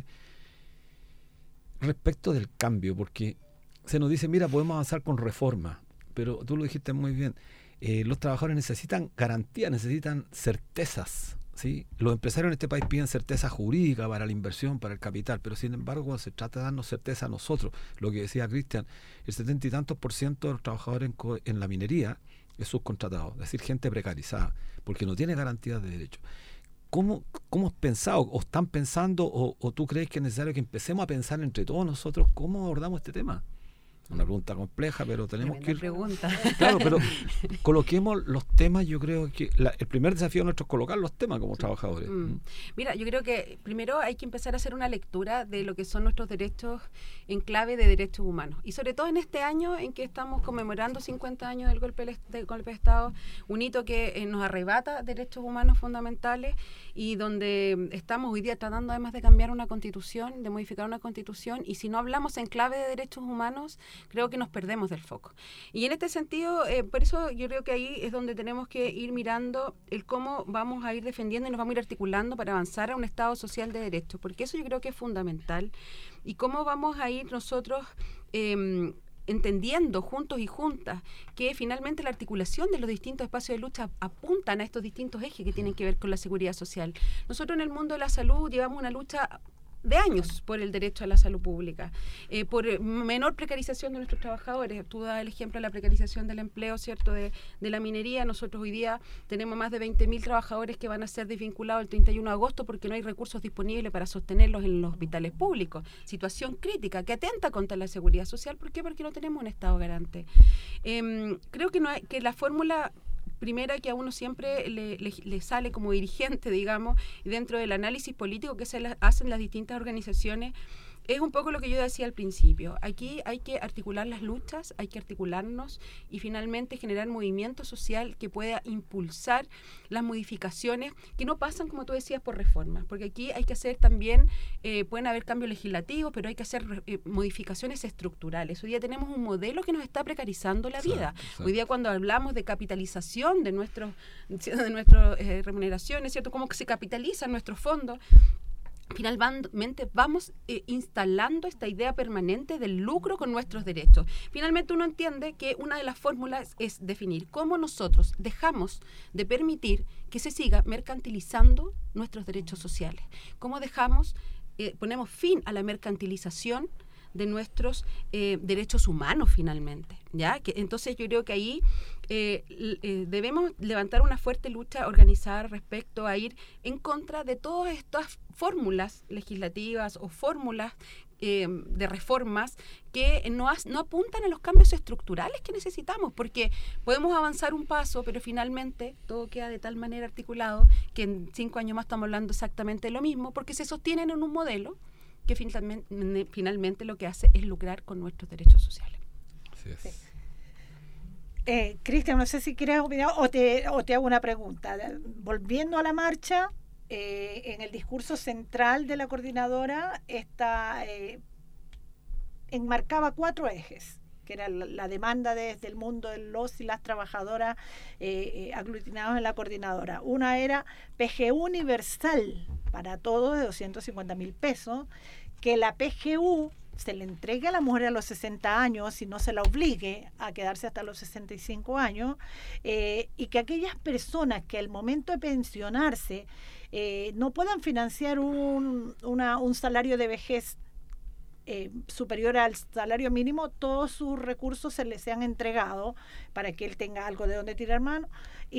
respecto del cambio, porque se nos dice, mira, podemos avanzar con reforma, pero tú lo dijiste muy bien, eh, los trabajadores necesitan garantías, necesitan certezas, ¿sí? Los empresarios en este país piden certeza jurídica para la inversión, para el capital, pero sin embargo cuando se trata de darnos certeza a nosotros, lo que decía Cristian, el setenta y tantos por ciento de los trabajadores en, co- en la minería es subcontratado, es decir, gente precarizada, porque no tiene garantías de derecho. ¿Cómo, cómo has pensado, o están pensando, o, o tú crees que es necesario que empecemos a pensar entre todos nosotros cómo abordamos este tema? Una pregunta compleja, pero tenemos que ir... pregunta. Claro, pero coloquemos los temas. Yo creo que la, el primer desafío nuestro es colocar los temas como trabajadores. Mm. Mira, yo creo que primero hay que empezar a hacer una lectura de lo que son nuestros derechos en clave de derechos humanos. Y sobre todo en este año en que estamos conmemorando cincuenta años del golpe, del golpe de Estado, un hito que eh, nos arrebata derechos humanos fundamentales y donde estamos hoy día tratando además de cambiar una constitución, de modificar una constitución, y si no hablamos en clave de derechos humanos, creo que nos perdemos del foco. Y en este sentido, eh, por eso yo creo que ahí es donde tenemos que ir mirando el cómo vamos a ir defendiendo y nos vamos a ir articulando para avanzar a un Estado social de derechos, porque eso yo creo que es fundamental. Y cómo vamos a ir nosotros eh, entendiendo juntos y juntas que finalmente la articulación de los distintos espacios de lucha apuntan a estos distintos ejes que tienen que ver con la seguridad social. Nosotros en el mundo de la salud llevamos una lucha de años por el derecho a la salud pública, eh, por menor precarización de nuestros trabajadores. Tú das el ejemplo de la precarización del empleo, ¿cierto?, de, de la minería. Nosotros hoy día tenemos más de veinte mil trabajadores que van a ser desvinculados el treinta y uno de agosto porque no hay recursos disponibles para sostenerlos en los hospitales públicos. Situación crítica que atenta contra la seguridad social. ¿Por qué? Porque no tenemos un Estado garante. Eh, creo que, no hay, que la fórmula primera que a uno siempre le, le, le sale como dirigente, digamos, y dentro del análisis político que se la, hacen las distintas organizaciones, es un poco lo que yo decía al principio. Aquí hay que articular las luchas, hay que articularnos y finalmente generar movimiento social que pueda impulsar las modificaciones que no pasan, como tú decías, por reformas, porque aquí hay que hacer también, eh, pueden haber cambios legislativos, pero hay que hacer eh, modificaciones estructurales. Hoy día tenemos un modelo que nos está precarizando la vida. Exacto, exacto. Hoy día cuando hablamos de capitalización de nuestros de nuestras eh, remuneraciones, ¿cierto?, cómo se capitalizan nuestros fondos, finalmente vamos eh, instalando esta idea permanente del lucro con nuestros derechos. Finalmente uno entiende que una de las fórmulas es definir cómo nosotros dejamos de permitir que se siga mercantilizando nuestros derechos sociales, cómo dejamos, eh, ponemos fin a la mercantilización de nuestros eh, derechos humanos finalmente, ¿ya? Que, entonces yo creo que ahí eh, eh, debemos levantar una fuerte lucha organizada respecto a ir en contra de todas estas fórmulas legislativas o fórmulas eh, de reformas que no, has, no apuntan a los cambios estructurales que necesitamos, porque podemos avanzar un paso, pero finalmente todo queda de tal manera articulado que en cinco años más estamos hablando exactamente de lo mismo, porque se sostienen en un modelo que finalmente, finalmente lo que hace es lucrar con nuestros derechos sociales. Así es. Sí. Eh, Cristian, no sé si quieres opinar o te, o te hago una pregunta. Volviendo a la marcha, eh, en el discurso central de la coordinadora está, eh, enmarcaba cuatro ejes, que era la, la demanda desde el mundo de los y las trabajadoras eh, eh, aglutinados en la coordinadora. Una era P G U universal para todos de doscientos cincuenta mil pesos, que la P G U se le entregue a la mujer a los sesenta años y no se la obligue a quedarse hasta los sesenta y cinco años, eh, y que aquellas personas que al momento de pensionarse eh, no puedan financiar un, una, un salario de vejez eh, superior al salario mínimo, todos sus recursos se le sean entregados para que él tenga algo de donde tirar mano,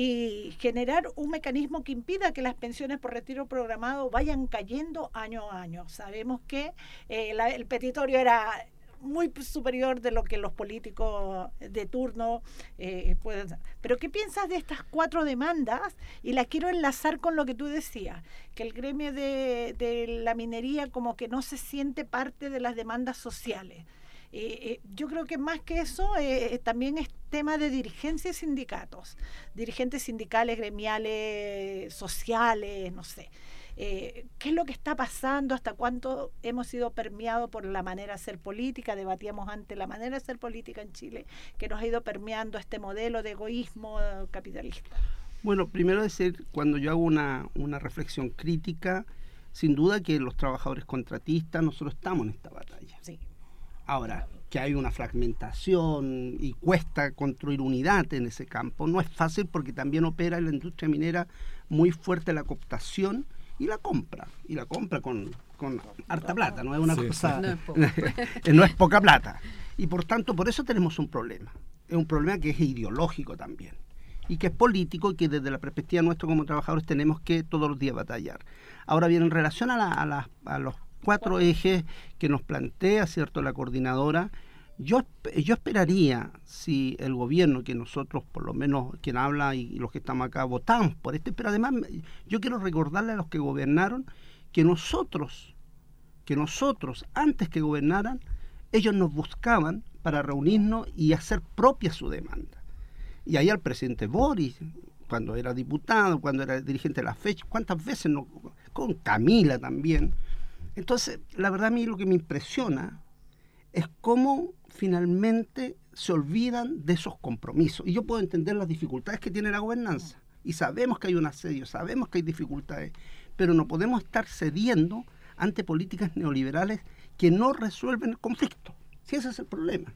y generar un mecanismo que impida que las pensiones por retiro programado vayan cayendo año a año. Sabemos que eh, la, el petitorio era muy superior de lo que los políticos de turno eh, pueden hacer. Pero ¿qué piensas de estas cuatro demandas? Y las quiero enlazar con lo que tú decías, que el gremio de, de la minería como que no se siente parte de las demandas sociales. Eh, eh, yo creo que más que eso eh, también es tema de dirigencia y sindicatos, dirigentes sindicales, gremiales, sociales, no sé. Eh, ¿Qué es lo que está pasando? ¿Hasta cuánto hemos sido permeados por la manera de hacer política? Debatíamos antes la manera de hacer política en Chile, que nos ha ido permeando este modelo de egoísmo capitalista. Bueno, primero decir, cuando yo hago una, una reflexión crítica, sin duda que los trabajadores contratistas, nosotros estamos en esta batalla. Sí. Ahora, que hay una fragmentación y cuesta construir unidad en ese campo, no es fácil porque también opera en la industria minera muy fuerte la cooptación y la compra, y la compra con, con harta plata, no es una sí, cosa, no es, poca. no es poca plata. Y por tanto, por eso tenemos un problema. Es un problema que es ideológico también, y que es político, y que desde la perspectiva nuestra como trabajadores tenemos que todos los días batallar. Ahora bien, en relación a, la, a, la, a los cuatro ejes que nos plantea, ¿cierto?, la coordinadora, yo, yo esperaría, si el gobierno, que nosotros, por lo menos quien habla y los que estamos acá, votamos por este, pero además yo quiero recordarle a los que gobernaron que nosotros, que nosotros, antes que gobernaran, ellos nos buscaban para reunirnos y hacer propia su demanda. Y ahí al presidente Boris, cuando era diputado, cuando era dirigente de la fecha, cuántas veces, no, con Camila también. Entonces, la verdad a mí lo que me impresiona es cómo finalmente se olvidan de esos compromisos. Y yo puedo entender las dificultades que tiene la gobernanza. Y sabemos que hay un asedio, sabemos que hay dificultades, pero no podemos estar cediendo ante políticas neoliberales que no resuelven el conflicto. Si ese es el problema.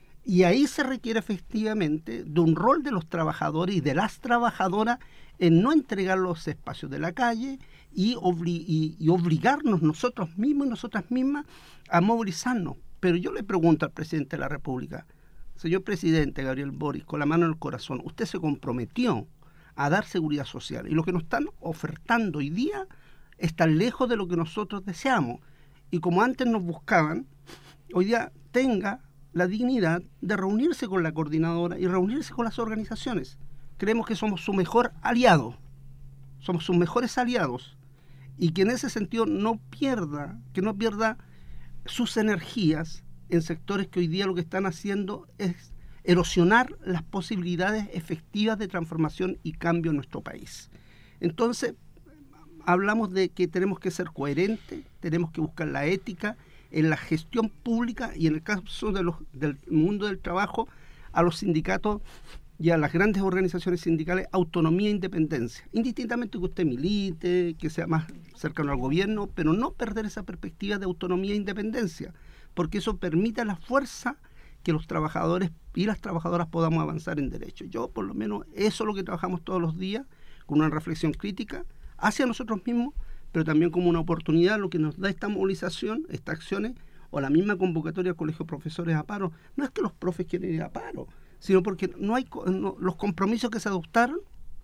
Y ahí se requiere efectivamente de un rol de los trabajadores y de las trabajadoras en no entregar los espacios de la calle y, obli- y, y obligarnos nosotros mismos y nosotras mismas a movilizarnos. Pero yo le pregunto al presidente de la República, señor presidente Gabriel Boric, con la mano en el corazón, usted se comprometió a dar seguridad social, y lo que nos están ofertando hoy día está lejos de lo que nosotros deseamos. Y como antes nos buscaban, hoy día tenga la dignidad de reunirse con la coordinadora y reunirse con las organizaciones. Creemos que somos su mejor aliado, somos sus mejores aliados, y que en ese sentido no pierda, que no pierda sus energías en sectores que hoy día lo que están haciendo es erosionar las posibilidades efectivas de transformación y cambio en nuestro país. Entonces, hablamos de que tenemos que ser coherentes, tenemos que buscar la ética en la gestión pública, y en el caso de los, del mundo del trabajo, a los sindicatos y a las grandes organizaciones sindicales, autonomía e independencia, indistintamente que usted milite, que sea más cercano al gobierno, pero no perder esa perspectiva de autonomía e independencia, porque eso permite la fuerza que los trabajadores y las trabajadoras podamos avanzar en derechos. Yo, por lo menos, eso es lo que trabajamos todos los días, con una reflexión crítica hacia nosotros mismos, pero también como una oportunidad, lo que nos da esta movilización, estas acciones, o la misma convocatoria al Colegio de Profesores a paro. No es que los profes quieren ir a paro, sino porque no hay no, los compromisos que se adoptaron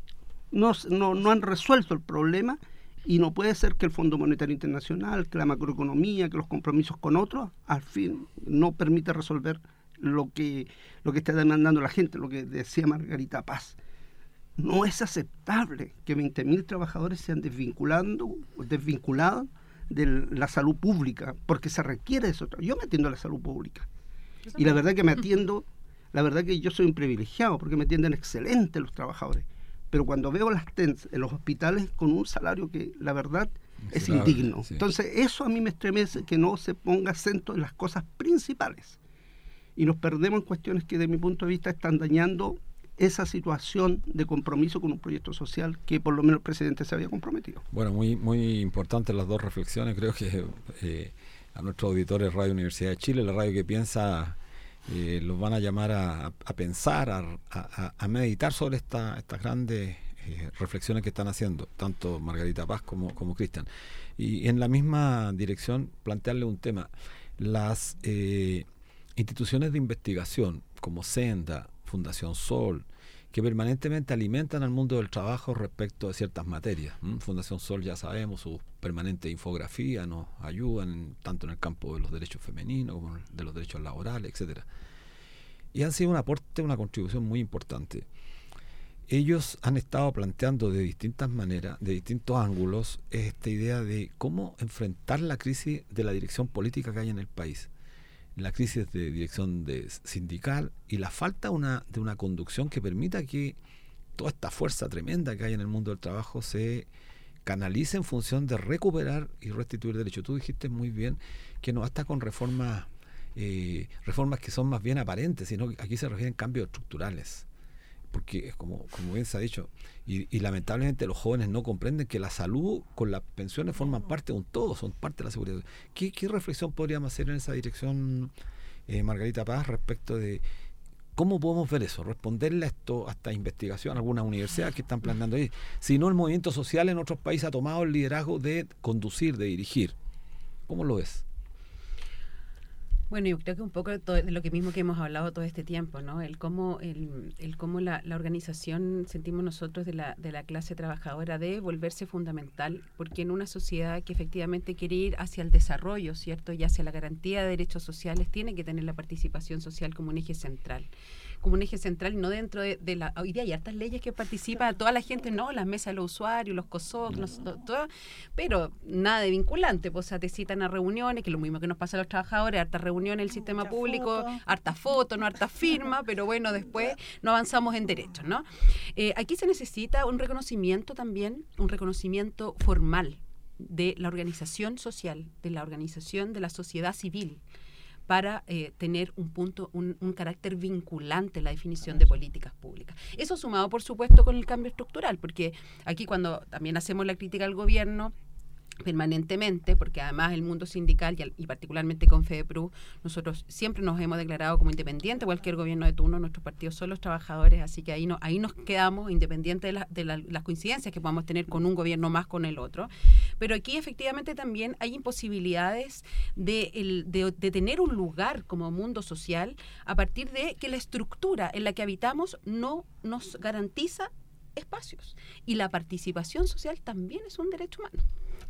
no, no, no han resuelto el problema, y no puede ser que el Fondo Monetario Internacional, que la macroeconomía, que los compromisos con otros, al fin no permita resolver lo que, lo que está demandando la gente, lo que decía Margarita Paz. No es aceptable que veinte mil trabajadores sean desvinculando, desvinculados de la salud pública, porque se requiere eso. Yo me atiendo a la salud pública, y la verdad que me atiendo, la verdad que yo soy un privilegiado, porque me atienden excelente los trabajadores, pero cuando veo las T E N S en los hospitales con un salario que la verdad es claro, indigno. Sí. Entonces eso a mí me estremece, que no se ponga acento en las cosas principales, y nos perdemos en cuestiones que de mi punto de vista están dañando esa situación de compromiso con un proyecto social que por lo menos el presidente se había comprometido. Bueno, muy muy importantes las dos reflexiones. Creo que eh, a nuestros auditores Radio Universidad de Chile, la radio que piensa, eh, los van a llamar a, a pensar, a, a, a meditar sobre esta, estas grandes eh, reflexiones que están haciendo, tanto Margarita Paz como, como Cristian. Y en la misma dirección plantearle un tema. las eh, instituciones de investigación como Senda, Fundación Sol, que permanentemente alimentan al mundo del trabajo respecto a ciertas materias. ¿Mm? Fundación Sol, ya sabemos, su permanente infografía nos ayudan tanto en el campo de los derechos femeninos como de los derechos laborales, etcétera. Y han sido un aporte, una contribución muy importante. Ellos han estado planteando de distintas maneras, de distintos ángulos, esta idea de cómo enfrentar la crisis de la dirección política que hay en el país. La crisis de dirección de sindical y la falta una, de una conducción que permita que toda esta fuerza tremenda que hay en el mundo del trabajo se canalice en función de recuperar y restituir derechos. Tú dijiste muy bien que no basta con reformas, eh, reformas que son más bien aparentes, sino que aquí se refieren cambios estructurales. Porque, como, como bien se ha dicho, y, y lamentablemente los jóvenes no comprenden que la salud con las pensiones forman parte de un todo, son parte de la seguridad. ¿Qué, qué reflexión podríamos hacer en esa dirección, eh, Margarita Paz, respecto de cómo podemos ver eso, responderle a esto, a esta investigación, a algunas universidades que están planteando ahí? Si no, el movimiento social en otros países ha tomado el liderazgo de conducir, de dirigir. ¿Cómo lo ves? Bueno, yo creo que un poco de, todo, de lo que mismo que hemos hablado todo este tiempo, ¿no? El cómo, el, el cómo la, la organización, sentimos nosotros, de la, de la clase trabajadora debe volverse fundamental, porque en una sociedad que efectivamente quiere ir hacia el desarrollo, ¿cierto? Y hacia la garantía de derechos sociales, tiene que tener la participación social como un eje central. Como un eje central, no dentro de, de la... Hoy día hay hartas leyes que participa toda la gente, no, las mesas de los usuarios, los COSOC, los, to, todo, pero nada de vinculante, pues, o sea, te citan a reuniones, que es lo mismo que nos pasa a los trabajadores, hartas reuniones en el sistema Mucha público, foto. hartas fotos, no hartas firmas, pero bueno, después no avanzamos en derechos, ¿no? Eh, aquí se necesita un reconocimiento también, un reconocimiento formal de la organización social, de la organización de la sociedad civil, para eh, tener un punto, un, un carácter vinculante en la definición de políticas públicas. Eso sumado, por supuesto, con el cambio estructural, porque aquí cuando también hacemos la crítica al gobierno permanentemente, porque además el mundo sindical y, y particularmente con FEDEPRU, nosotros siempre nos hemos declarado como independientes, cualquier gobierno de turno, nuestros partidos son los trabajadores, así que ahí, no, ahí nos quedamos independientes de, la, de la, las coincidencias que podamos tener con un gobierno más con el otro. Pero aquí efectivamente también hay imposibilidades de, el, de, de tener un lugar como mundo social a partir de que la estructura en la que habitamos no nos garantiza espacios. Y la participación social también es un derecho humano.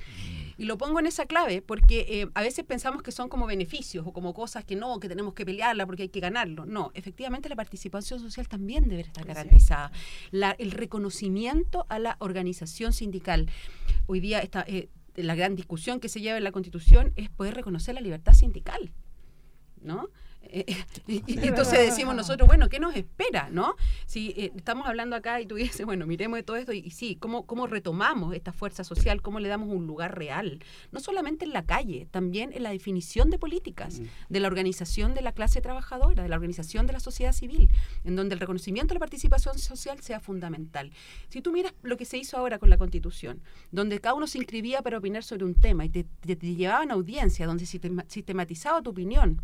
Y lo pongo en esa clave porque eh, a veces pensamos que son como beneficios o como cosas que no, que tenemos que pelearla porque hay que ganarlo. No, efectivamente la participación social también debe estar garantizada. La, el reconocimiento a la organización sindical. Hoy día está, eh, la gran discusión que se lleva en la Constitución es poder reconocer la libertad sindical, ¿no? Eh, y, y entonces decimos nosotros, bueno, ¿qué nos espera, no? Si eh, estamos hablando acá y tú dices, bueno, miremos de todo esto y, y sí, ¿cómo, cómo retomamos esta fuerza social? ¿Cómo le damos un lugar real? No solamente en la calle, también en la definición de políticas, de la organización de la clase trabajadora, de la organización de la sociedad civil, en donde el reconocimiento de la participación social sea fundamental. Si tú miras lo que se hizo ahora con la Constitución, donde cada uno se inscribía para opinar sobre un tema y te, te, te llevaban a audiencia, donde sistematizaba tu opinión,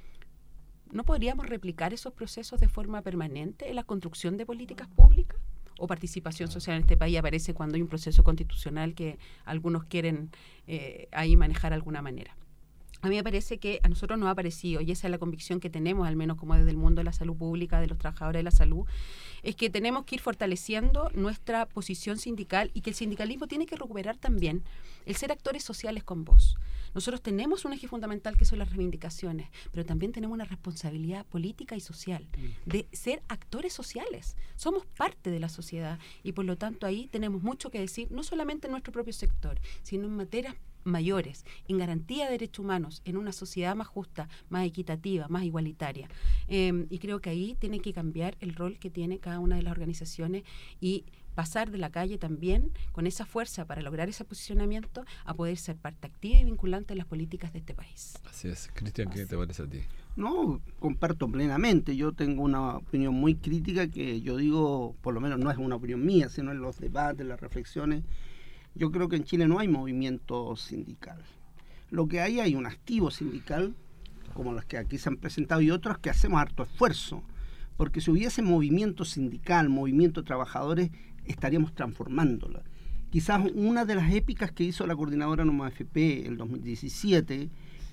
¿no podríamos replicar esos procesos de forma permanente en la construcción de políticas públicas? ¿O participación social en este país aparece cuando hay un proceso constitucional que algunos quieren eh, ahí manejar de alguna manera? A mí me parece que a nosotros nos ha parecido, y esa es la convicción que tenemos, al menos como desde el mundo de la salud pública, de los trabajadores de la salud, es que tenemos que ir fortaleciendo nuestra posición sindical y que el sindicalismo tiene que recuperar también el ser actores sociales con voz. Nosotros tenemos un eje fundamental que son las reivindicaciones, pero también tenemos una responsabilidad política y social de ser actores sociales. Somos parte de la sociedad y por lo tanto ahí tenemos mucho que decir, no solamente en nuestro propio sector, sino en materias mayores, en garantía de derechos humanos, en una sociedad más justa, más equitativa, más igualitaria. Eh, y creo que ahí tiene que cambiar el rol que tiene cada una de las organizaciones y pasar de la calle también con esa fuerza para lograr ese posicionamiento a poder ser parte activa y vinculante en las políticas de este país. Así es. Cristian, ¿qué te parece a ti? No, comparto plenamente. Yo tengo una opinión muy crítica que yo digo, por lo menos no es una opinión mía, sino en los debates, las reflexiones. Yo creo que en Chile no hay movimiento sindical. Lo que hay, hay un activo sindical, como los que aquí se han presentado, y otros que hacemos harto esfuerzo. Porque si hubiese movimiento sindical, movimiento de trabajadores, estaríamos transformándola. Quizás una de las épicas que hizo la coordinadora Noma F P el dos mil diecisiete,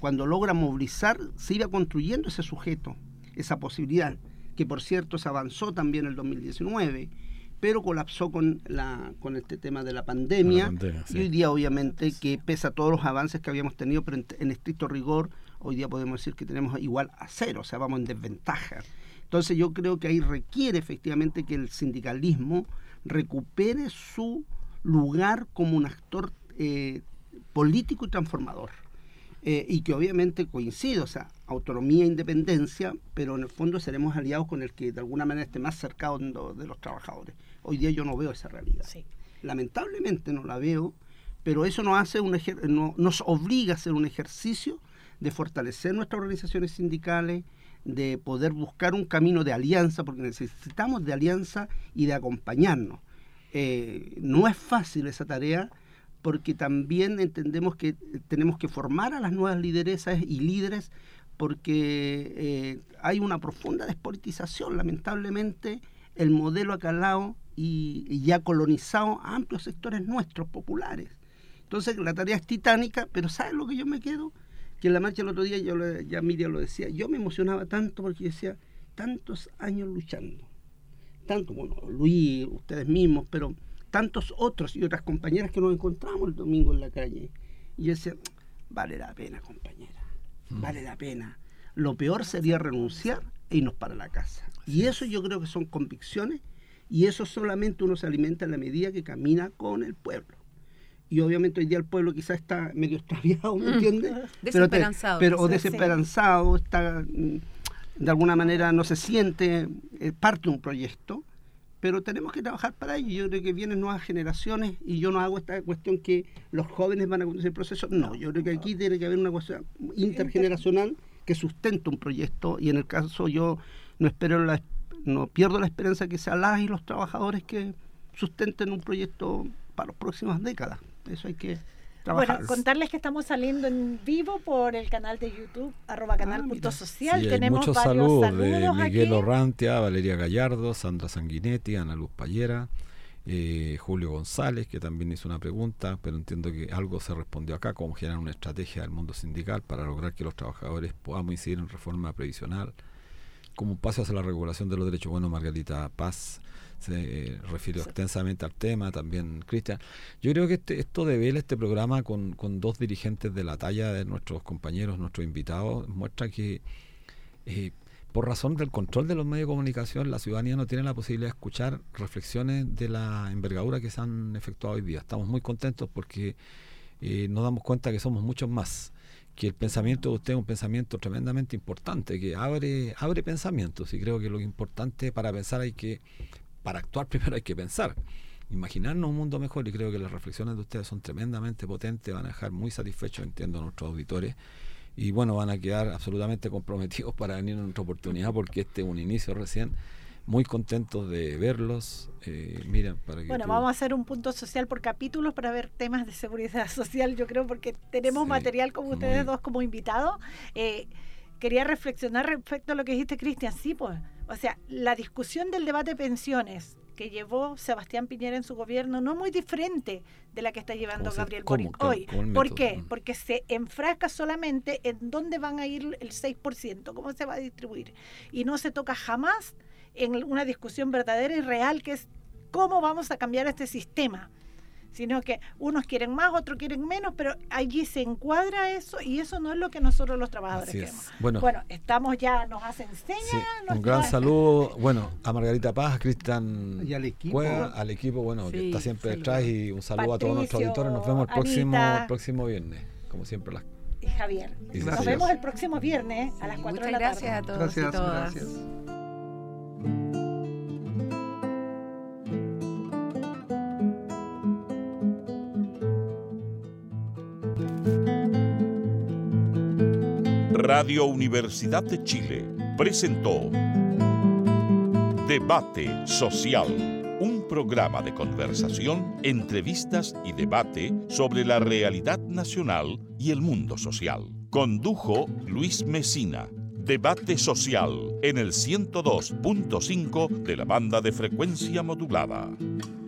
cuando logra movilizar, se iba construyendo ese sujeto, esa posibilidad, que por cierto se avanzó también en el dos mil diecinueve, pero colapsó con la con este tema de la pandemia, la pandemia sí. Y hoy día obviamente que pese a todos los avances que habíamos tenido, pero en, en estricto rigor, hoy día podemos decir que tenemos igual a cero, o sea, vamos en desventaja. Entonces yo creo que ahí requiere efectivamente que el sindicalismo recupere su lugar como un actor eh, político y transformador. Eh, y que obviamente coincide, o sea, autonomía e independencia, pero en el fondo seremos aliados con el que de alguna manera esté más cercano de los trabajadores. Hoy día yo no veo esa realidad. Sí. Lamentablemente no la veo, pero eso nos hace un ejer- no, nos obliga a hacer un ejercicio de fortalecer nuestras organizaciones sindicales, de poder buscar un camino de alianza, porque necesitamos de alianza y de acompañarnos. Eh, no es fácil esa tarea, porque también entendemos que tenemos que formar a las nuevas lideresas y líderes, porque eh, hay una profunda despolitización. Lamentablemente, el modelo ha calado y, y ya ha colonizado a amplios sectores nuestros, populares. Entonces, la tarea es titánica, pero ¿sabes lo que yo me quedo? Que en la marcha el otro día, yo le, ya Miriam lo decía, yo me emocionaba tanto porque decía, tantos años luchando. Tanto, bueno, Luis, ustedes mismos, pero tantos otros y otras compañeras que nos encontramos el domingo en la calle. Y yo decía, vale la pena, compañera, vale la pena. Lo peor sería renunciar e irnos para la casa. Y eso yo creo que son convicciones, y eso solamente uno se alimenta en la medida que camina con el pueblo. Y obviamente hoy día el pueblo quizás está medio extraviado, ¿me entiendes? Desesperanzado. Pero, te, pero o desesperanzado, está, de alguna manera no se siente eh, parte de un proyecto, pero tenemos que trabajar para ello. Yo creo que vienen nuevas generaciones y yo no hago esta cuestión que los jóvenes van a conducir el proceso. No, yo creo que aquí tiene que haber una cuestión intergeneracional que sustente un proyecto, y en el caso yo no espero la, no pierdo la esperanza que sean las y los trabajadores que sustenten un proyecto para las próximas décadas. Eso hay que trabajar. Bueno, contarles que estamos saliendo en vivo por el canal de YouTube, arroba canal punto social. Sí, tenemos muchos varios saludos, saludos de Miguel aquí. Orrantia, Valeria Gallardo, Sandra Sanguinetti, Ana Luz Payera, eh, Julio González, que también hizo una pregunta, pero entiendo que algo se respondió acá, cómo generar una estrategia del mundo sindical para lograr que los trabajadores podamos incidir en reforma previsional como un paso hacia la regulación de los derechos. Bueno, Margarita Paz se eh, refirió sí. extensamente al tema, también Cristian. Yo creo que este, esto de ver este programa con, con dos dirigentes de la talla de nuestros compañeros, nuestros invitados, muestra que eh, por razón del control de los medios de comunicación, la ciudadanía no tiene la posibilidad de escuchar reflexiones de la envergadura que se han efectuado hoy día. Estamos muy contentos porque eh, nos damos cuenta que somos muchos más, que el pensamiento de usted es un pensamiento tremendamente importante, que abre, abre pensamientos, y creo que lo importante para pensar hay que Para actuar primero hay que pensar, imaginarnos un mundo mejor, y creo que las reflexiones de ustedes son tremendamente potentes, van a dejar muy satisfechos, entiendo, a nuestros auditores, y bueno, van a quedar absolutamente comprometidos para venir en otra oportunidad, porque este es un inicio recién. Muy contentos de verlos. Eh, miren, para que bueno, tú... vamos a hacer un punto social por capítulos para ver temas de seguridad social, yo creo, porque tenemos sí, material como ustedes muy... dos como invitados. Eh, quería reflexionar respecto a lo que dijiste, Cristian. Sí, pues, o sea, la discusión del debate de pensiones que llevó Sebastián Piñera en su gobierno no es muy diferente de la que está llevando Gabriel Boric hoy. ¿Por qué? Porque se enfrasca solamente en dónde van a ir el seis por ciento, cómo se va a distribuir, y no se toca jamás en una discusión verdadera y real, que es cómo vamos a cambiar este sistema, sino que unos quieren más, otros quieren menos, pero allí se encuadra eso, y eso no es lo que nosotros los trabajadores queremos. Bueno, bueno, estamos ya, nos hacen señas. Sí, nos un gran nos... saludo, bueno, a Margarita Paz, a Cristian y al equipo, Cueva, al equipo, bueno, sí, que está siempre saludo. detrás, y un saludo Patricio, a todos nuestros auditores. Nos vemos el próximo, el próximo viernes, como siempre. Las... Y Javier, y nos gracias. vemos el próximo viernes a las cuatro de la tarde. Gracias a todos gracias, y todas. Gracias. Radio Universidad de Chile presentó Debate Social, un programa de conversación, entrevistas y debate sobre la realidad nacional y el mundo social. Condujo Luis Mesina. Debate Social en el ciento dos punto cinco de la banda de frecuencia modulada.